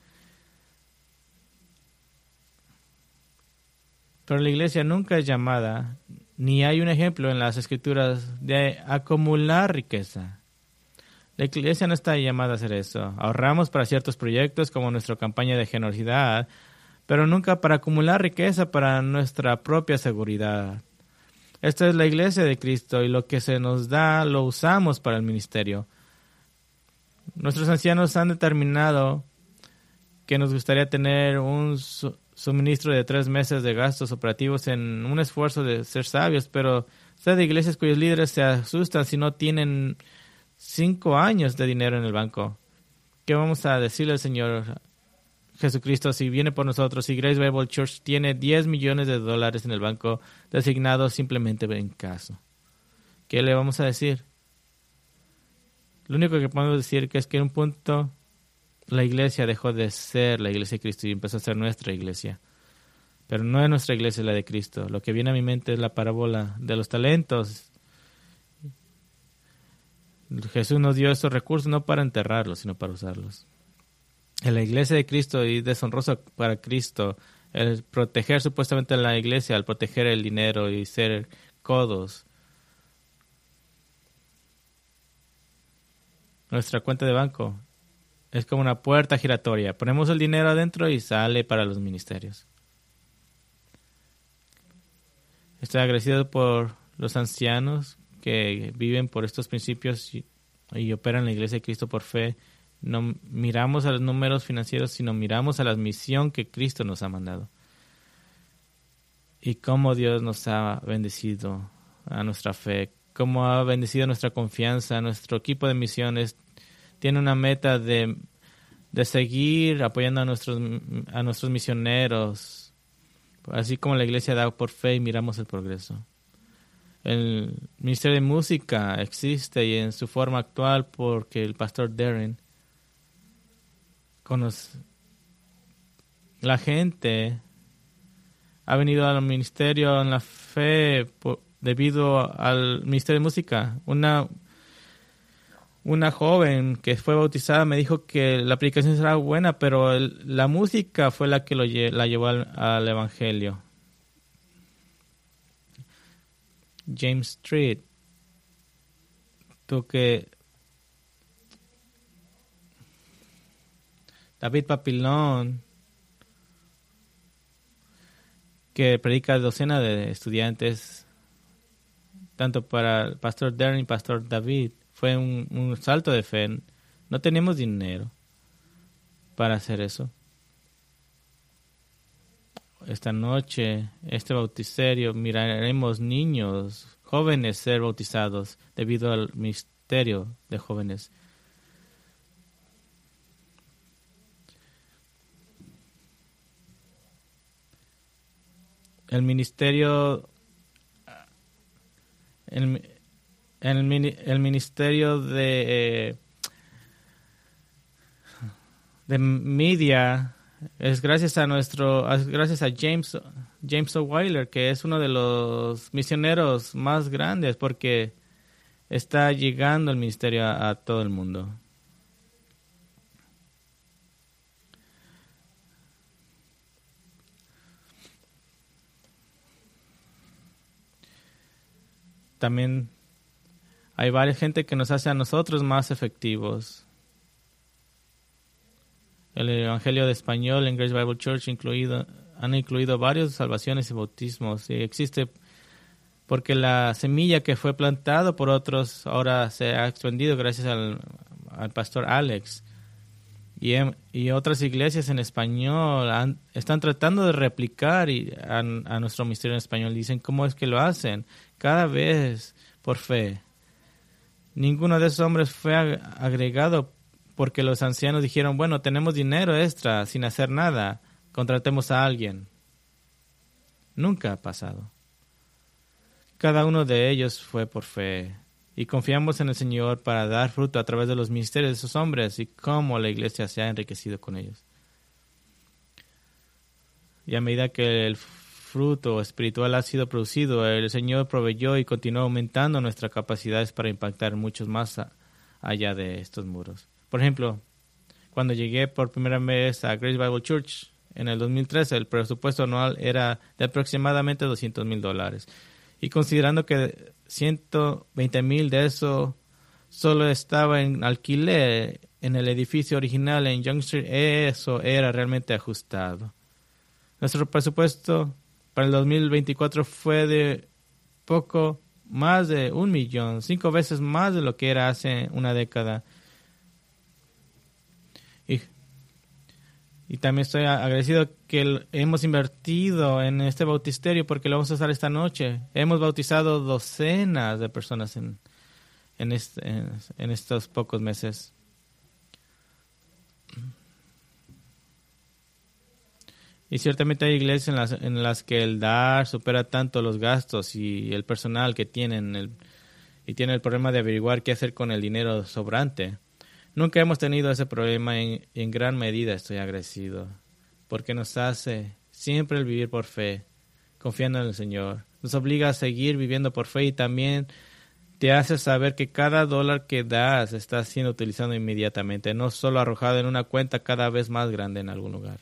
Pero la iglesia nunca es llamada, ni hay un ejemplo en las escrituras de acumular riqueza. La iglesia no está llamada a hacer eso. Ahorramos para ciertos proyectos como nuestra campaña de generosidad, pero nunca para acumular riqueza para nuestra propia seguridad. Esta es la iglesia de Cristo y lo que se nos da lo usamos para el ministerio. Nuestros ancianos han determinado que nos gustaría tener un suministro de 3 meses de gastos operativos en un esfuerzo de ser sabios, pero sé de iglesias cuyos líderes se asustan si no tienen 5 años de dinero en el banco. ¿Qué vamos a decirle al Señor Jesucristo si viene por nosotros? Si Grace Bible Church tiene $10 millones en el banco designados simplemente en caso. ¿Qué le vamos a decir? Lo único que podemos decir es que en un punto la iglesia dejó de ser la iglesia de Cristo y empezó a ser nuestra iglesia. Pero no es nuestra iglesia la de Cristo. Lo que viene a mi mente es la parábola de los talentos. Jesús nos dio esos recursos no para enterrarlos, sino para usarlos. En la iglesia de Cristo, y deshonroso para Cristo, el proteger supuestamente a la iglesia, al proteger el dinero y ser codos. Nuestra cuenta de banco es como una puerta giratoria. Ponemos el dinero adentro y sale para los ministerios. Estoy agradecido por los ancianos que viven por estos principios y operan la iglesia de Cristo por fe. No miramos a los números financieros, sino miramos a la misión que Cristo nos ha mandado. Y cómo Dios nos ha bendecido a nuestra fe, cómo ha bendecido nuestra confianza. Nuestro equipo de misiones tiene una meta de seguir apoyando a nuestros misioneros, así como la iglesia da por fe y miramos el progreso. El ministerio de música existe y en su forma actual porque el pastor Darren la gente ha venido al ministerio en la fe debido al ministerio de música. Una joven que fue bautizada me dijo que la predicación será buena, pero la música fue la que la llevó al evangelio. James Street, David Papillon, que predica a docenas de estudiantes, tanto para el pastor Darren y pastor David. Fue un salto de fe. No tenemos dinero para hacer eso. Esta noche, este bautisterio, miraremos niños, jóvenes ser bautizados debido al ministerio de jóvenes. El ministerio el ministerio de media es gracias a James O'Weiler, que es uno de los misioneros más grandes, porque está llegando el ministerio a todo el mundo. También hay varias gente que nos hace a nosotros más efectivos. El Evangelio de Español en Grace Bible Church han incluido varias salvaciones y bautismos. Y existe porque la semilla que fue plantada por otros ahora se ha expandido gracias al pastor Alex. Y otras iglesias en español están tratando de replicar a nuestro ministerio en español. Dicen cómo es que lo hacen. Cada vez por fe. Ninguno de esos hombres fue agregado porque los ancianos dijeron, bueno, tenemos dinero extra sin hacer nada. Contratemos a alguien. Nunca ha pasado. Cada uno de ellos fue por fe. Y confiamos en el Señor para dar fruto a través de los ministerios de esos hombres y cómo la iglesia se ha enriquecido con ellos. Y a medida que el fruto espiritual ha sido producido, el Señor proveyó y continuó aumentando nuestras capacidades para impactar muchos más allá de estos muros. Por ejemplo, cuando llegué por primera vez a Grace Bible Church en el 2013, el presupuesto anual era de aproximadamente $200,000. Y considerando que 120,000 de eso solo estaba en alquiler en el edificio original en Young Street, eso era realmente ajustado. Nuestro presupuesto para el 2024 fue de poco más de 1 millón, 5 veces más de lo que era hace una década. Y también estoy agradecido que hemos invertido en este bautisterio porque lo vamos a usar esta noche. Hemos bautizado docenas de personas en estos pocos meses. Y ciertamente hay iglesias en las que el dar supera tanto los gastos y el personal que tienen y tienen el problema de averiguar qué hacer con el dinero sobrante. Nunca hemos tenido ese problema. En gran medida estoy agradecido porque nos hace siempre el vivir por fe, confiando en el Señor. Nos obliga a seguir viviendo por fe y también te hace saber que cada dólar que das está siendo utilizado inmediatamente, no solo arrojado en una cuenta cada vez más grande en algún lugar.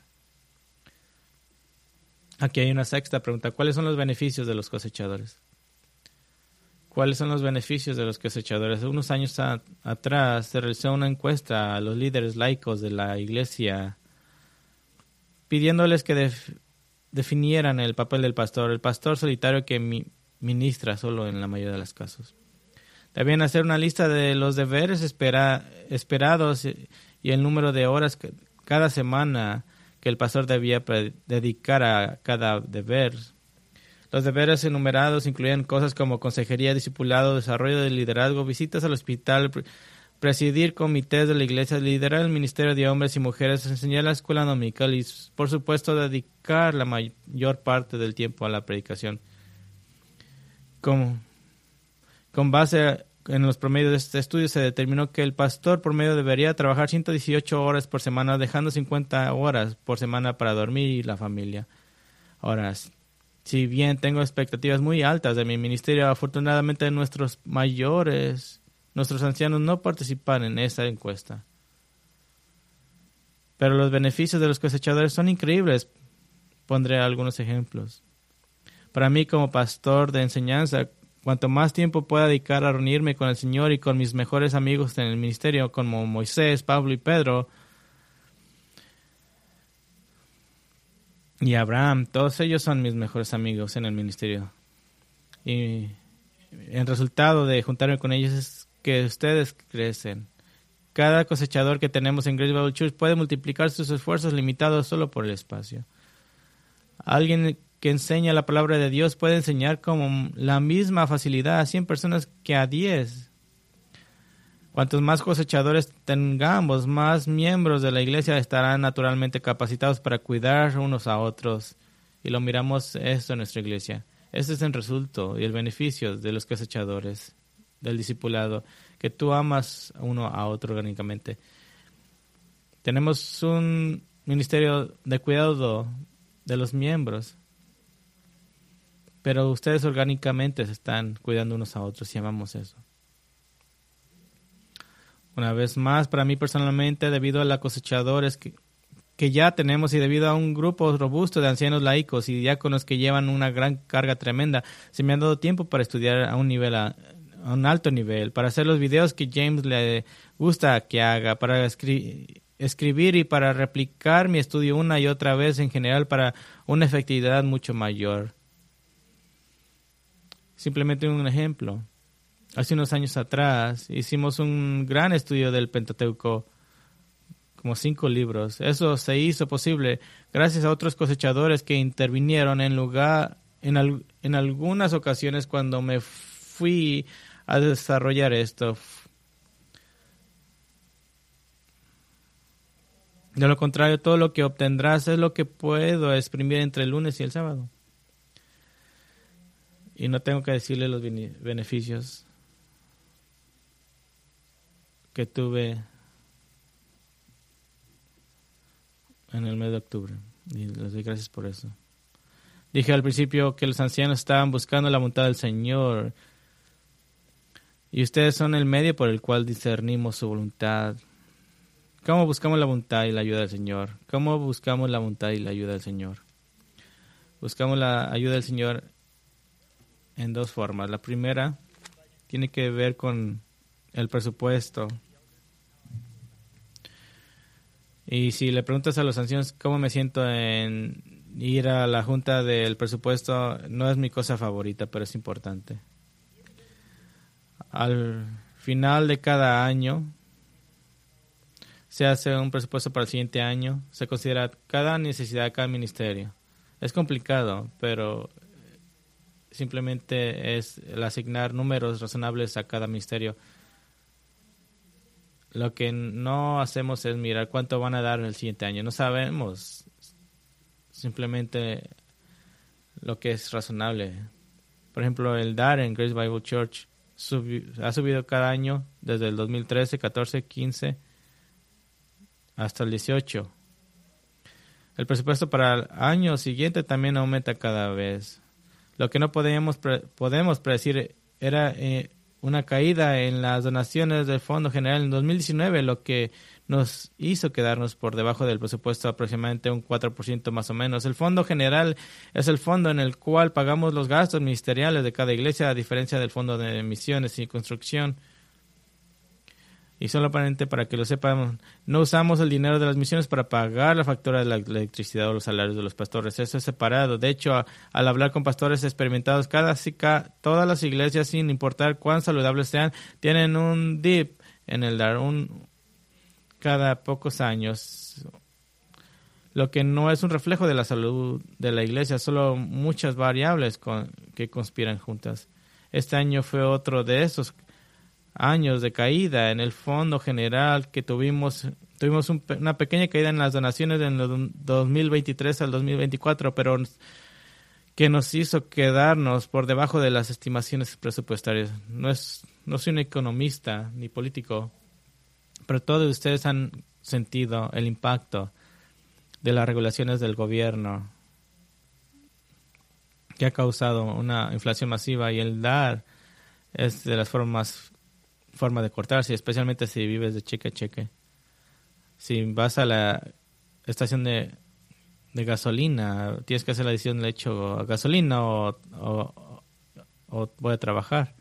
Aquí hay una sexta pregunta. ¿Cuáles son los beneficios de los cosechadores? ¿Cuáles son los beneficios de los cosechadores? Unos años atrás se realizó una encuesta a los líderes laicos de la iglesia pidiéndoles que definieran el papel del pastor, el pastor solitario que ministra solo en la mayoría de los casos. Debían hacer una lista de los deberes esperados y el número de horas cada semana que el pastor debía dedicar a cada deber. Los deberes enumerados incluían cosas como consejería, discipulado, desarrollo de liderazgo, visitas al hospital, presidir comités de la iglesia, liderar el ministerio de hombres y mujeres, enseñar la escuela dominical y, por supuesto, dedicar la mayor parte del tiempo a la predicación. Con base en los promedios de este estudio se determinó que el pastor promedio debería trabajar 118 horas por semana, dejando 50 horas por semana para dormir y la familia. Ahora, si bien tengo expectativas muy altas de mi ministerio, afortunadamente nuestros ancianos no participan en esa encuesta. Pero los beneficios de los cosechadores son increíbles. Pondré algunos ejemplos. Para mí como pastor de enseñanza, cuanto más tiempo pueda dedicar a reunirme con el Señor y con mis mejores amigos en el ministerio, como Moisés, Pablo y Pedro, y Abraham, todos ellos son mis mejores amigos en el ministerio. Y el resultado de juntarme con ellos es que ustedes crecen. Cada cosechador que tenemos en Grace Bible Church puede multiplicar sus esfuerzos limitados solo por el espacio. Alguien que enseña la palabra de Dios puede enseñar con la misma facilidad a 100 personas que a 10. Cuantos más cosechadores tengamos, más miembros de la iglesia estarán naturalmente capacitados para cuidar unos a otros. Y lo miramos esto en nuestra iglesia. Este es el resultado y el beneficio de los cosechadores, del discipulado, que tú amas uno a otro orgánicamente. Tenemos un ministerio de cuidado de los miembros, pero ustedes orgánicamente se están cuidando unos a otros y amamos eso. Una vez más, para mí personalmente, debido a los cosechadores que ya tenemos y debido a un grupo robusto de ancianos laicos y diáconos que llevan una gran carga tremenda, se me ha dado tiempo para estudiar a un alto nivel, para hacer los videos que James le gusta que haga, para escribir y para replicar mi estudio una y otra vez en general para una efectividad mucho mayor. Simplemente un ejemplo. Hace unos años atrás hicimos un gran estudio del Pentateuco, como 5 libros. Eso se hizo posible gracias a otros cosechadores que intervinieron en algunas ocasiones cuando me fui a desarrollar esto. De lo contrario, todo lo que obtendrás es lo que puedo exprimir entre el lunes y el sábado. Y no tengo que decirle los beneficios que tuve en el mes de octubre. Y les doy gracias por eso. Dije al principio que los ancianos estaban buscando la voluntad del Señor. Y ustedes son el medio por el cual discernimos su voluntad. ¿Cómo buscamos la voluntad y la ayuda del Señor? ¿Cómo buscamos la voluntad y la ayuda del Señor? Buscamos la ayuda del Señor en 2 formas. La primera tiene que ver con el presupuesto. Y si le preguntas a los ancianos cómo me siento en ir a la junta del presupuesto, no es mi cosa favorita, pero es importante. Al final de cada año se hace un presupuesto para el siguiente año. Se considera cada necesidad de cada ministerio. Es complicado, pero simplemente es el asignar números razonables a cada ministerio. Lo que no hacemos es mirar cuánto van a dar en el siguiente año. No sabemos. Simplemente lo que es razonable. Por ejemplo, el dar en Grace Bible Church ha subido cada año desde el 2013, 14, 15 hasta el 18. El presupuesto para el año siguiente también aumenta cada vez. Lo que no podemos predecir era una caída en las donaciones del Fondo General en 2019, lo que nos hizo quedarnos por debajo del presupuesto aproximadamente un 4% más o menos. El Fondo General es el fondo en el cual pagamos los gastos ministeriales de cada iglesia, a diferencia del Fondo de Misiones y Construcción. Y solamente para que lo sepamos, no usamos el dinero de las misiones para pagar la factura de la electricidad o los salarios de los pastores. Eso es separado. De hecho, al hablar con pastores experimentados, todas las iglesias, sin importar cuán saludables sean, tienen un dip en el dar cada pocos años. Lo que no es un reflejo de la salud de la iglesia, solo muchas variables que conspiran juntas. Este año fue otro de esos años de caída en el fondo general que tuvimos una pequeña caída en las donaciones en el 2023 al 2024, pero que nos hizo quedarnos por debajo de las estimaciones presupuestarias. No soy un economista ni político, pero todos ustedes han sentido el impacto de las regulaciones del gobierno que ha causado una inflación masiva, y el dar es de las forma de cortarse, especialmente si vives de cheque a cheque. Si vas a la estación de gasolina, tienes que hacer la decisión de hecho gasolina o o voy a trabajar.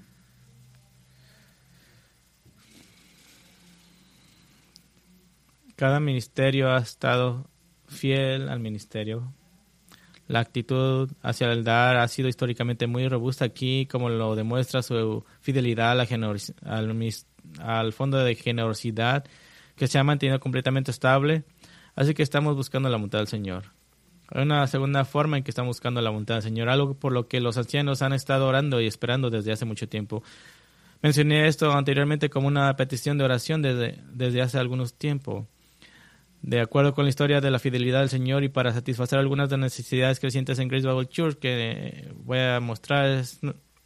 Cada ministerio ha estado fiel al ministerio. La actitud hacia el dar ha sido históricamente muy robusta aquí, como lo demuestra su fidelidad a al fondo de generosidad, que se ha mantenido completamente estable. Así que estamos buscando la voluntad del Señor. Hay una segunda forma en que estamos buscando la voluntad del Señor, algo por lo que los ancianos han estado orando y esperando desde hace mucho tiempo. Mencioné esto anteriormente como una petición de oración desde hace algunos tiempos. De acuerdo con la historia de la fidelidad del Señor y para satisfacer algunas de las necesidades crecientes en Grace Bible Church que voy a mostrar, es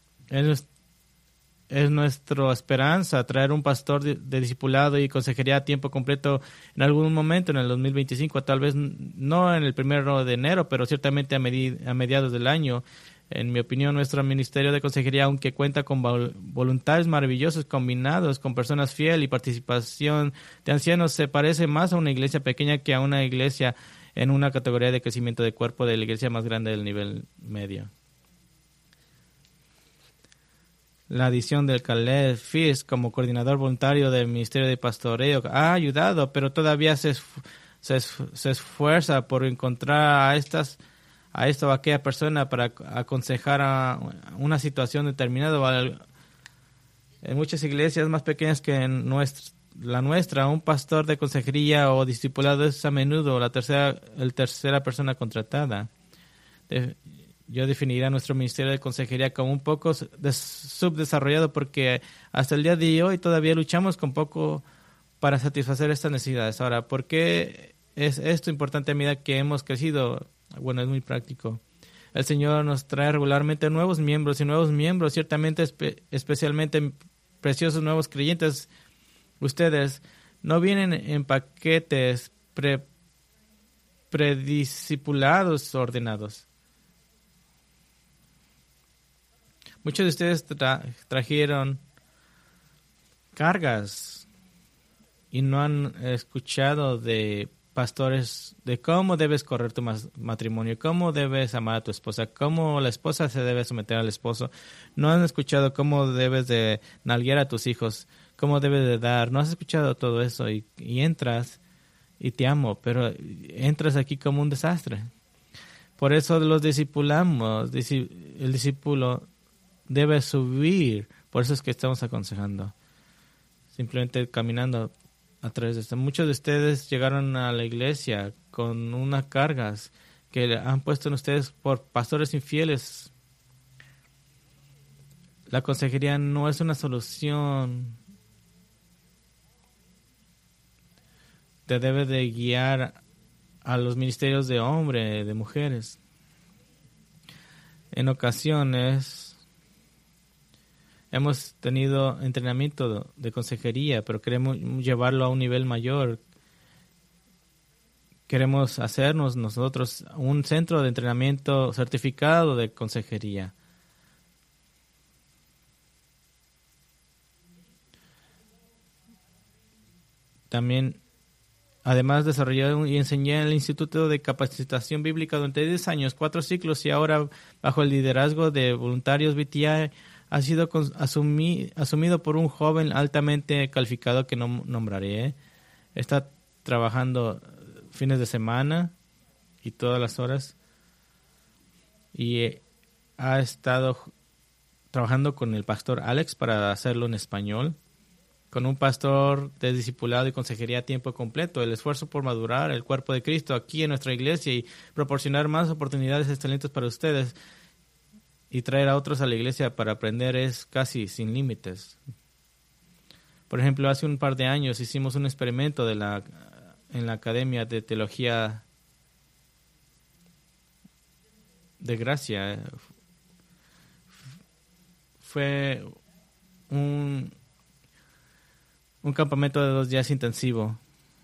nuestra esperanza traer un pastor de discipulado y consejería a tiempo completo en algún momento en el 2025, tal vez no en el 1 de enero, pero ciertamente a mediados del año. En mi opinión, nuestro ministerio de consejería, aunque cuenta con voluntades maravillosas combinados con personas fieles y participación de ancianos, se parece más a una iglesia pequeña que a una iglesia en una categoría de crecimiento de cuerpo de la iglesia más grande del nivel medio. La adición del Caleb Fisk como coordinador voluntario del Ministerio de Pastoreo ha ayudado, pero todavía se esfuerza por encontrar a esta o aquella persona para aconsejar a una situación determinada. En muchas iglesias más pequeñas que en la nuestra, un pastor de consejería o discipulado es a menudo la tercera persona contratada. Yo definiría nuestro ministerio de consejería como un poco subdesarrollado porque hasta el día de hoy todavía luchamos con poco para satisfacer estas necesidades. Ahora, ¿por qué es esto importante a medida que hemos crecido? Bueno, es muy práctico. El Señor nos trae regularmente nuevos miembros y nuevos miembros, ciertamente especialmente preciosos nuevos creyentes. Ustedes no vienen en paquetes prediscipulados ordenados. Muchos de ustedes trajeron cargas y no han escuchado de pastores de cómo debes correr tu matrimonio, cómo debes amar a tu esposa, cómo la esposa se debe someter al esposo. No han escuchado cómo debes de nalguear a tus hijos, cómo debes de dar. No has escuchado todo eso y entras y te amo, pero entras aquí como un desastre. Por eso los discipulamos. El discípulo debe subir. Por eso es que estamos aconsejando. Simplemente caminando a través de esto. Muchos de ustedes llegaron a la iglesia con unas cargas que han puesto en ustedes por pastores infieles. La consejería no es una solución. Te debe de guiar a los ministerios de hombres, de mujeres. En ocasiones hemos tenido entrenamiento de consejería, pero queremos llevarlo a un nivel mayor. Queremos hacernos nosotros un centro de entrenamiento certificado de consejería. También, además, desarrollé y enseñé en el Instituto de Capacitación Bíblica durante 10 años, 4 ciclos, y ahora, bajo el liderazgo de voluntarios BTI, ha sido asumido por un joven altamente calificado que no nombraré. Está trabajando fines de semana y todas las horas. Y ha estado trabajando con el pastor Alex para hacerlo en español. Con un pastor de discipulado y consejería a tiempo completo. El esfuerzo por madurar el cuerpo de Cristo aquí en nuestra iglesia y proporcionar más oportunidades excelentes para ustedes y traer a otros a la iglesia para aprender es casi sin límites. Por ejemplo, hace un par de años hicimos un experimento en la Academia de Teología de Gracia. Fue un campamento de 2 días intensivo.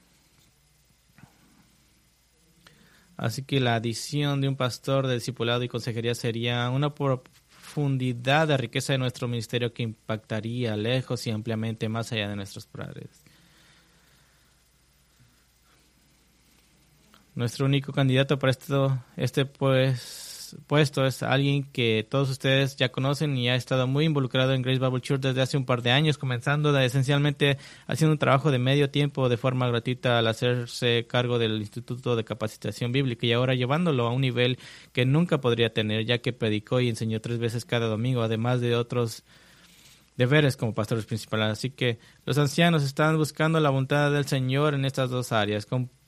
Así que la adición de un pastor de discipulado y consejería sería una profundidad de riqueza de nuestro ministerio que impactaría lejos y ampliamente más allá de nuestros paredes. Nuestro único candidato para pues puesto es alguien que todos ustedes ya conocen y ha estado muy involucrado en Grace Bible Church desde hace un par de años, comenzando esencialmente haciendo un trabajo de medio tiempo de forma gratuita al hacerse cargo del Instituto de Capacitación Bíblica y ahora llevándolo a un nivel que nunca podría tener, ya que predicó y enseñó 3 veces cada domingo, además de otros deberes como pastores principales. Así que los ancianos están buscando la voluntad del Señor en estas 2 áreas.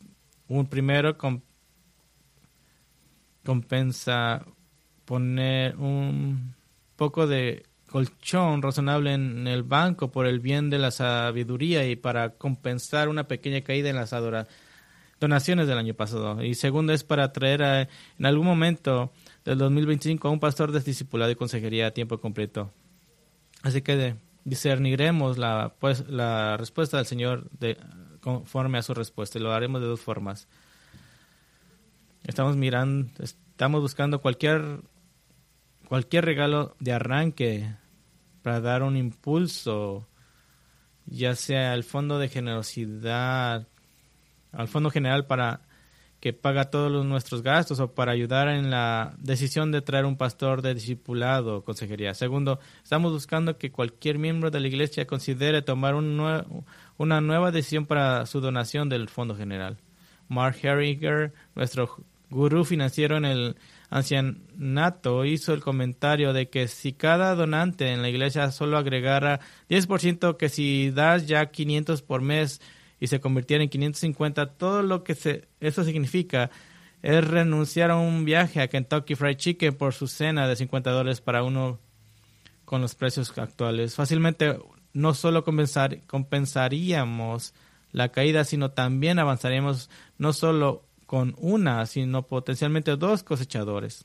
Compensa poner un poco de colchón razonable en el banco por el bien de la sabiduría y para compensar una pequeña caída en las donaciones del año pasado. Y segundo es para traer en algún momento del 2025 a un pastor de discipulado y consejería a tiempo completo. Así que discerniremos la respuesta del Señor conforme a su respuesta y lo haremos de 2 formas. Estamos buscando cualquier regalo de arranque para dar un impulso, ya sea al fondo de generosidad, al fondo general para que paga todos nuestros gastos o para ayudar en la decisión de traer un pastor de discipulado o consejería. Segundo, estamos buscando que cualquier miembro de la iglesia considere tomar una nueva decisión para su donación del fondo general. Mark Harriger, nuestro gurú financiero en el ancianato, hizo el comentario de que si cada donante en la iglesia solo agregara 10%, que si das ya 500 por mes y se convirtiera en 550, todo lo que eso significa es renunciar a un viaje a Kentucky Fried Chicken por su cena de $50 para uno con los precios actuales. Fácilmente no solo compensaríamos la caída, sino también avanzaríamos no solo con una, sino potencialmente 2 cosechadores.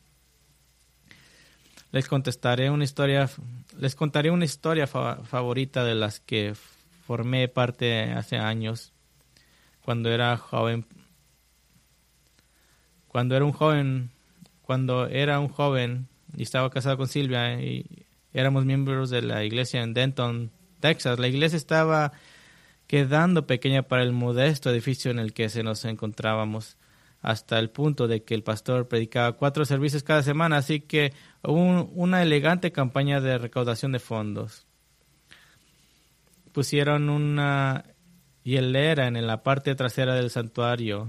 Les contaré una historia favorita de las que formé parte hace años, cuando era un joven y estaba casado con Silvia y éramos miembros de la iglesia en Denton, Texas. La iglesia estaba quedando pequeña para el modesto edificio en el que nos encontrábamos, hasta el punto de que el pastor predicaba 4 servicios cada semana, así que hubo una elegante campaña de recaudación de fondos. Pusieron una hielera en la parte trasera del santuario.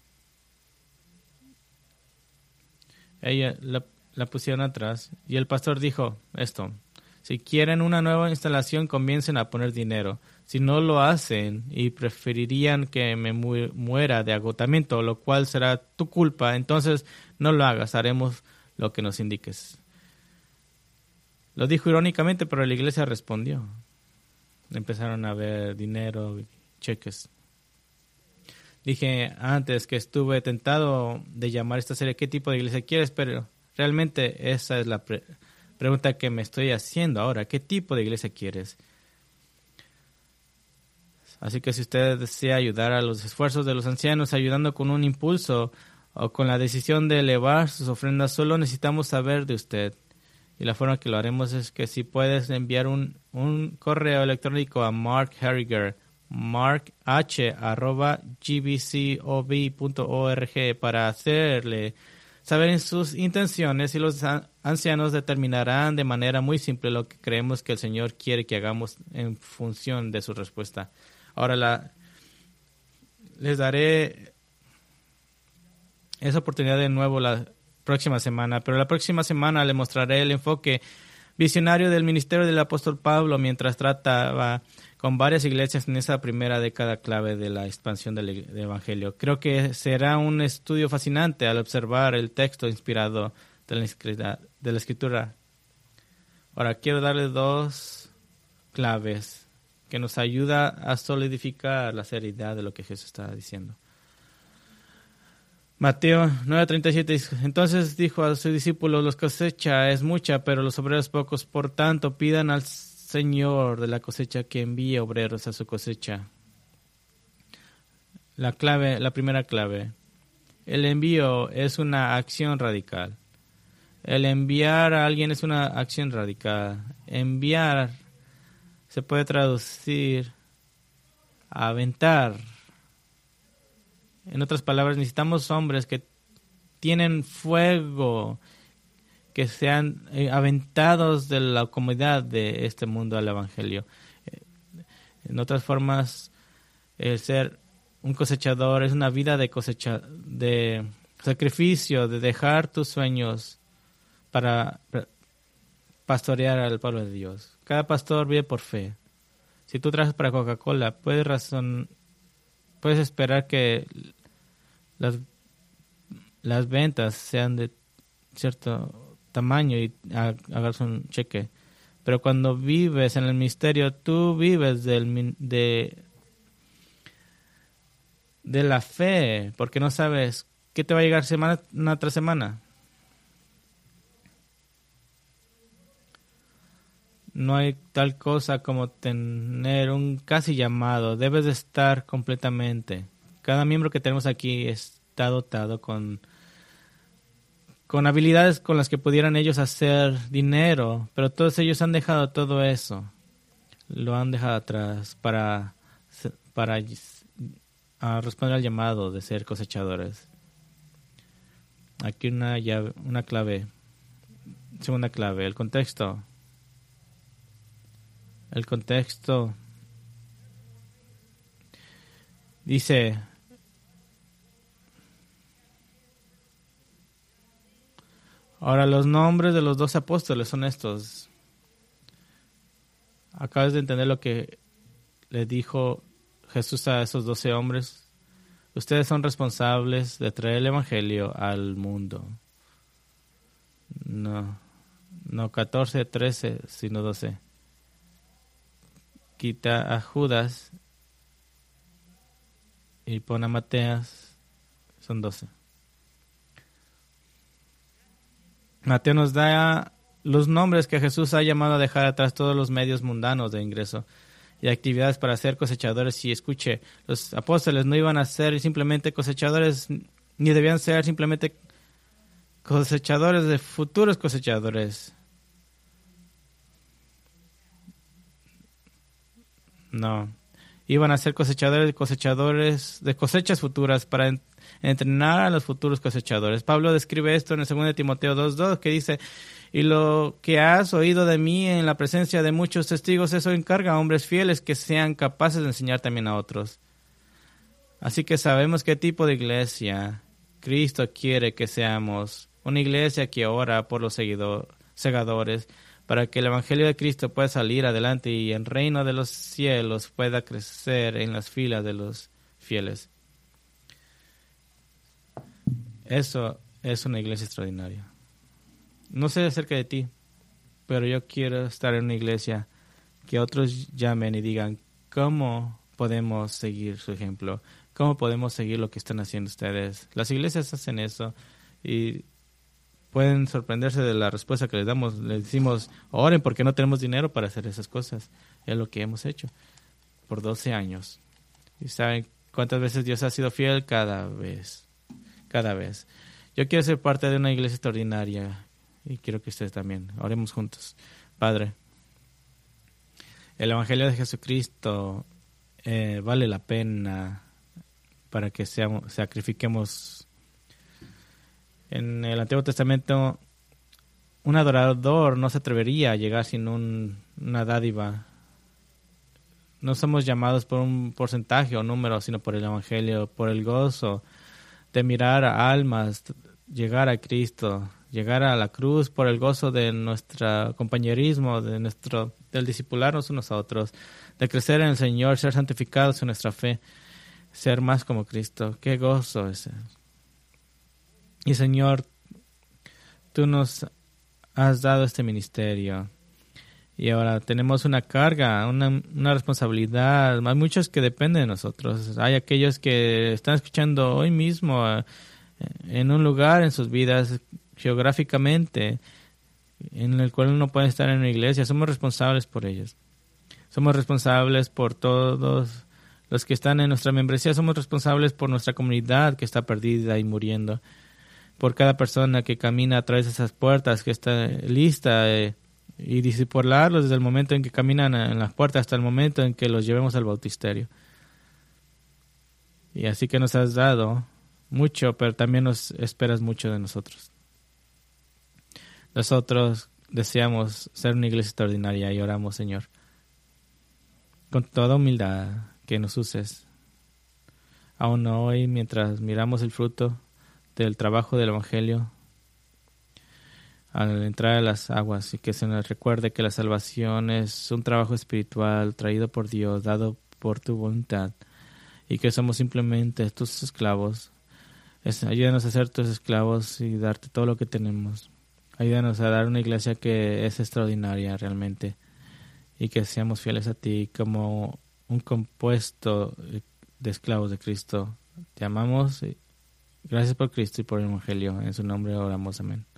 Ella la pusieron atrás y el pastor dijo esto: si quieren una nueva instalación, comiencen a poner dinero. Si no lo hacen y preferirían que me muera de agotamiento, lo cual será tu culpa, entonces no lo hagas, haremos lo que nos indiques. Lo dijo irónicamente, pero la iglesia respondió. Empezaron a ver dinero, cheques. Dije antes que estuve tentado de llamar esta serie ¿qué tipo de iglesia quieres? Pero realmente esa es la pregunta que me estoy haciendo ahora. ¿Qué tipo de iglesia quieres? Así que si usted desea ayudar a los esfuerzos de los ancianos, ayudando con un impulso o con la decisión de elevar sus ofrendas, solo necesitamos saber de usted. Y la forma que lo haremos es que si puedes enviar un correo electrónico a Mark Harriger, markh@gbcob.org, para hacerle saber en sus intenciones, y los ancianos determinarán de manera muy simple lo que creemos que el Señor quiere que hagamos en función de su respuesta. Ahora les daré esa oportunidad de nuevo la próxima semana, pero la próxima semana le mostraré el enfoque visionario del ministerio del apóstol Pablo mientras trataba con varias iglesias en esa primera década clave de la expansión del evangelio. Creo que será un estudio fascinante al observar el texto inspirado de la escritura. Ahora quiero darle 2 claves que nos ayuda a solidificar la seriedad de lo que Jesús está diciendo. Mateo 9:37 dice: entonces dijo a sus discípulos, la cosecha es mucha, pero los obreros pocos. Por tanto, pidan al Señor de la cosecha que envíe obreros a su cosecha. La primera clave. El envío es una acción radical. El enviar a alguien es una acción radical. Enviar se puede traducir a aventar. En otras palabras, necesitamos hombres que tienen fuego, que sean aventados de la comodidad de este mundo al Evangelio. En otras formas, el ser un cosechador es una vida de cosecha, de sacrificio, de dejar tus sueños para pastorear al pueblo de Dios. Cada pastor vive por fe. Si tú trabajas para Coca-Cola, puedes esperar que las ventas sean de cierto tamaño y hagas un cheque. Pero cuando vives en el ministerio, tú vives de la fe, porque no sabes qué te va a llegar semana tras semana. No hay tal cosa como tener un casi llamado. Debes de estar completamente. Cada miembro que tenemos aquí está dotado con habilidades con las que pudieran ellos hacer dinero, pero todos ellos han dejado todo eso. Lo han dejado atrás para responder al llamado de ser cosechadores. Aquí una clave. Segunda clave, el contexto. El contexto dice: ahora los nombres de los 12 apóstoles son estos. Acabas de entender lo que le dijo Jesús a esos 12 hombres. Ustedes son responsables de traer el evangelio al mundo. No 14, 13, sino 12. Quita a Judas y pon a Mateas. Son 12. Mateo nos da los nombres que Jesús ha llamado a dejar atrás todos los medios mundanos de ingreso y actividades para ser cosechadores. Y escuche, los apóstoles no iban a ser simplemente cosechadores, ni debían ser simplemente cosechadores de futuros cosechadores. No, iban a ser cosechadores de cosechas futuras para entrenar a los futuros cosechadores. Pablo describe esto en el 2 Timoteo 2:2, que dice: y lo que has oído de mí en la presencia de muchos testigos, eso encarga a hombres fieles que sean capaces de enseñar también a otros. Así que sabemos qué tipo de iglesia Cristo quiere que seamos. Una iglesia que ora por los segadores, para que el evangelio de Cristo pueda salir adelante y el reino de los cielos pueda crecer en las filas de los fieles. Eso es una iglesia extraordinaria. No sé acerca de ti, pero yo quiero estar en una iglesia que otros llamen y digan: ¿cómo podemos seguir su ejemplo? ¿Cómo podemos seguir lo que están haciendo ustedes? Las iglesias hacen eso y pueden sorprenderse de la respuesta que les damos. Les decimos: oren porque no tenemos dinero para hacer esas cosas. Es lo que hemos hecho por 12 años. ¿Y saben cuántas veces Dios ha sido fiel? Cada vez. Yo quiero ser parte de una iglesia extraordinaria y quiero que ustedes también. Oremos juntos. Padre, el evangelio de Jesucristo vale la pena para que sacrifiquemos. En el Antiguo Testamento, un adorador no se atrevería a llegar sin una dádiva. No somos llamados por un porcentaje o número, sino por el evangelio, por el gozo de mirar a almas, llegar a Cristo, llegar a la cruz, por el gozo de nuestro compañerismo, del discipularnos unos a otros, de crecer en el Señor, ser santificados en nuestra fe, ser más como Cristo. ¡Qué gozo ese! Y Señor, tú nos has dado este ministerio y ahora tenemos una carga, una responsabilidad. Hay muchos que dependen de nosotros. Hay aquellos que están escuchando hoy mismo en un lugar en sus vidas geográficamente en el cual no pueden estar en una iglesia. Somos responsables por ellos. Somos responsables por todos los que están en nuestra membresía. Somos responsables por nuestra comunidad que está perdida y muriendo. Por cada persona que camina a través de esas puertas, que está lista, y discipularlos desde el momento en que caminan en las puertas hasta el momento en que los llevemos al bautisterio. Y así que nos has dado mucho, pero también nos esperas mucho de nosotros. Nosotros deseamos ser una iglesia extraordinaria y oramos, Señor, con toda humildad que nos uses. Aún hoy, mientras miramos el fruto del trabajo del Evangelio, al entrar a las aguas, y que se nos recuerde que la salvación es un trabajo espiritual traído por Dios, dado por tu voluntad, y que somos simplemente tus esclavos. Ayúdanos a ser tus esclavos y darte todo lo que tenemos. Ayúdanos a dar una iglesia que es extraordinaria realmente, y que seamos fieles a ti como un compuesto de esclavos de Cristo. Te amamos. Gracias por Cristo y por el Evangelio. En su nombre oramos. Amén.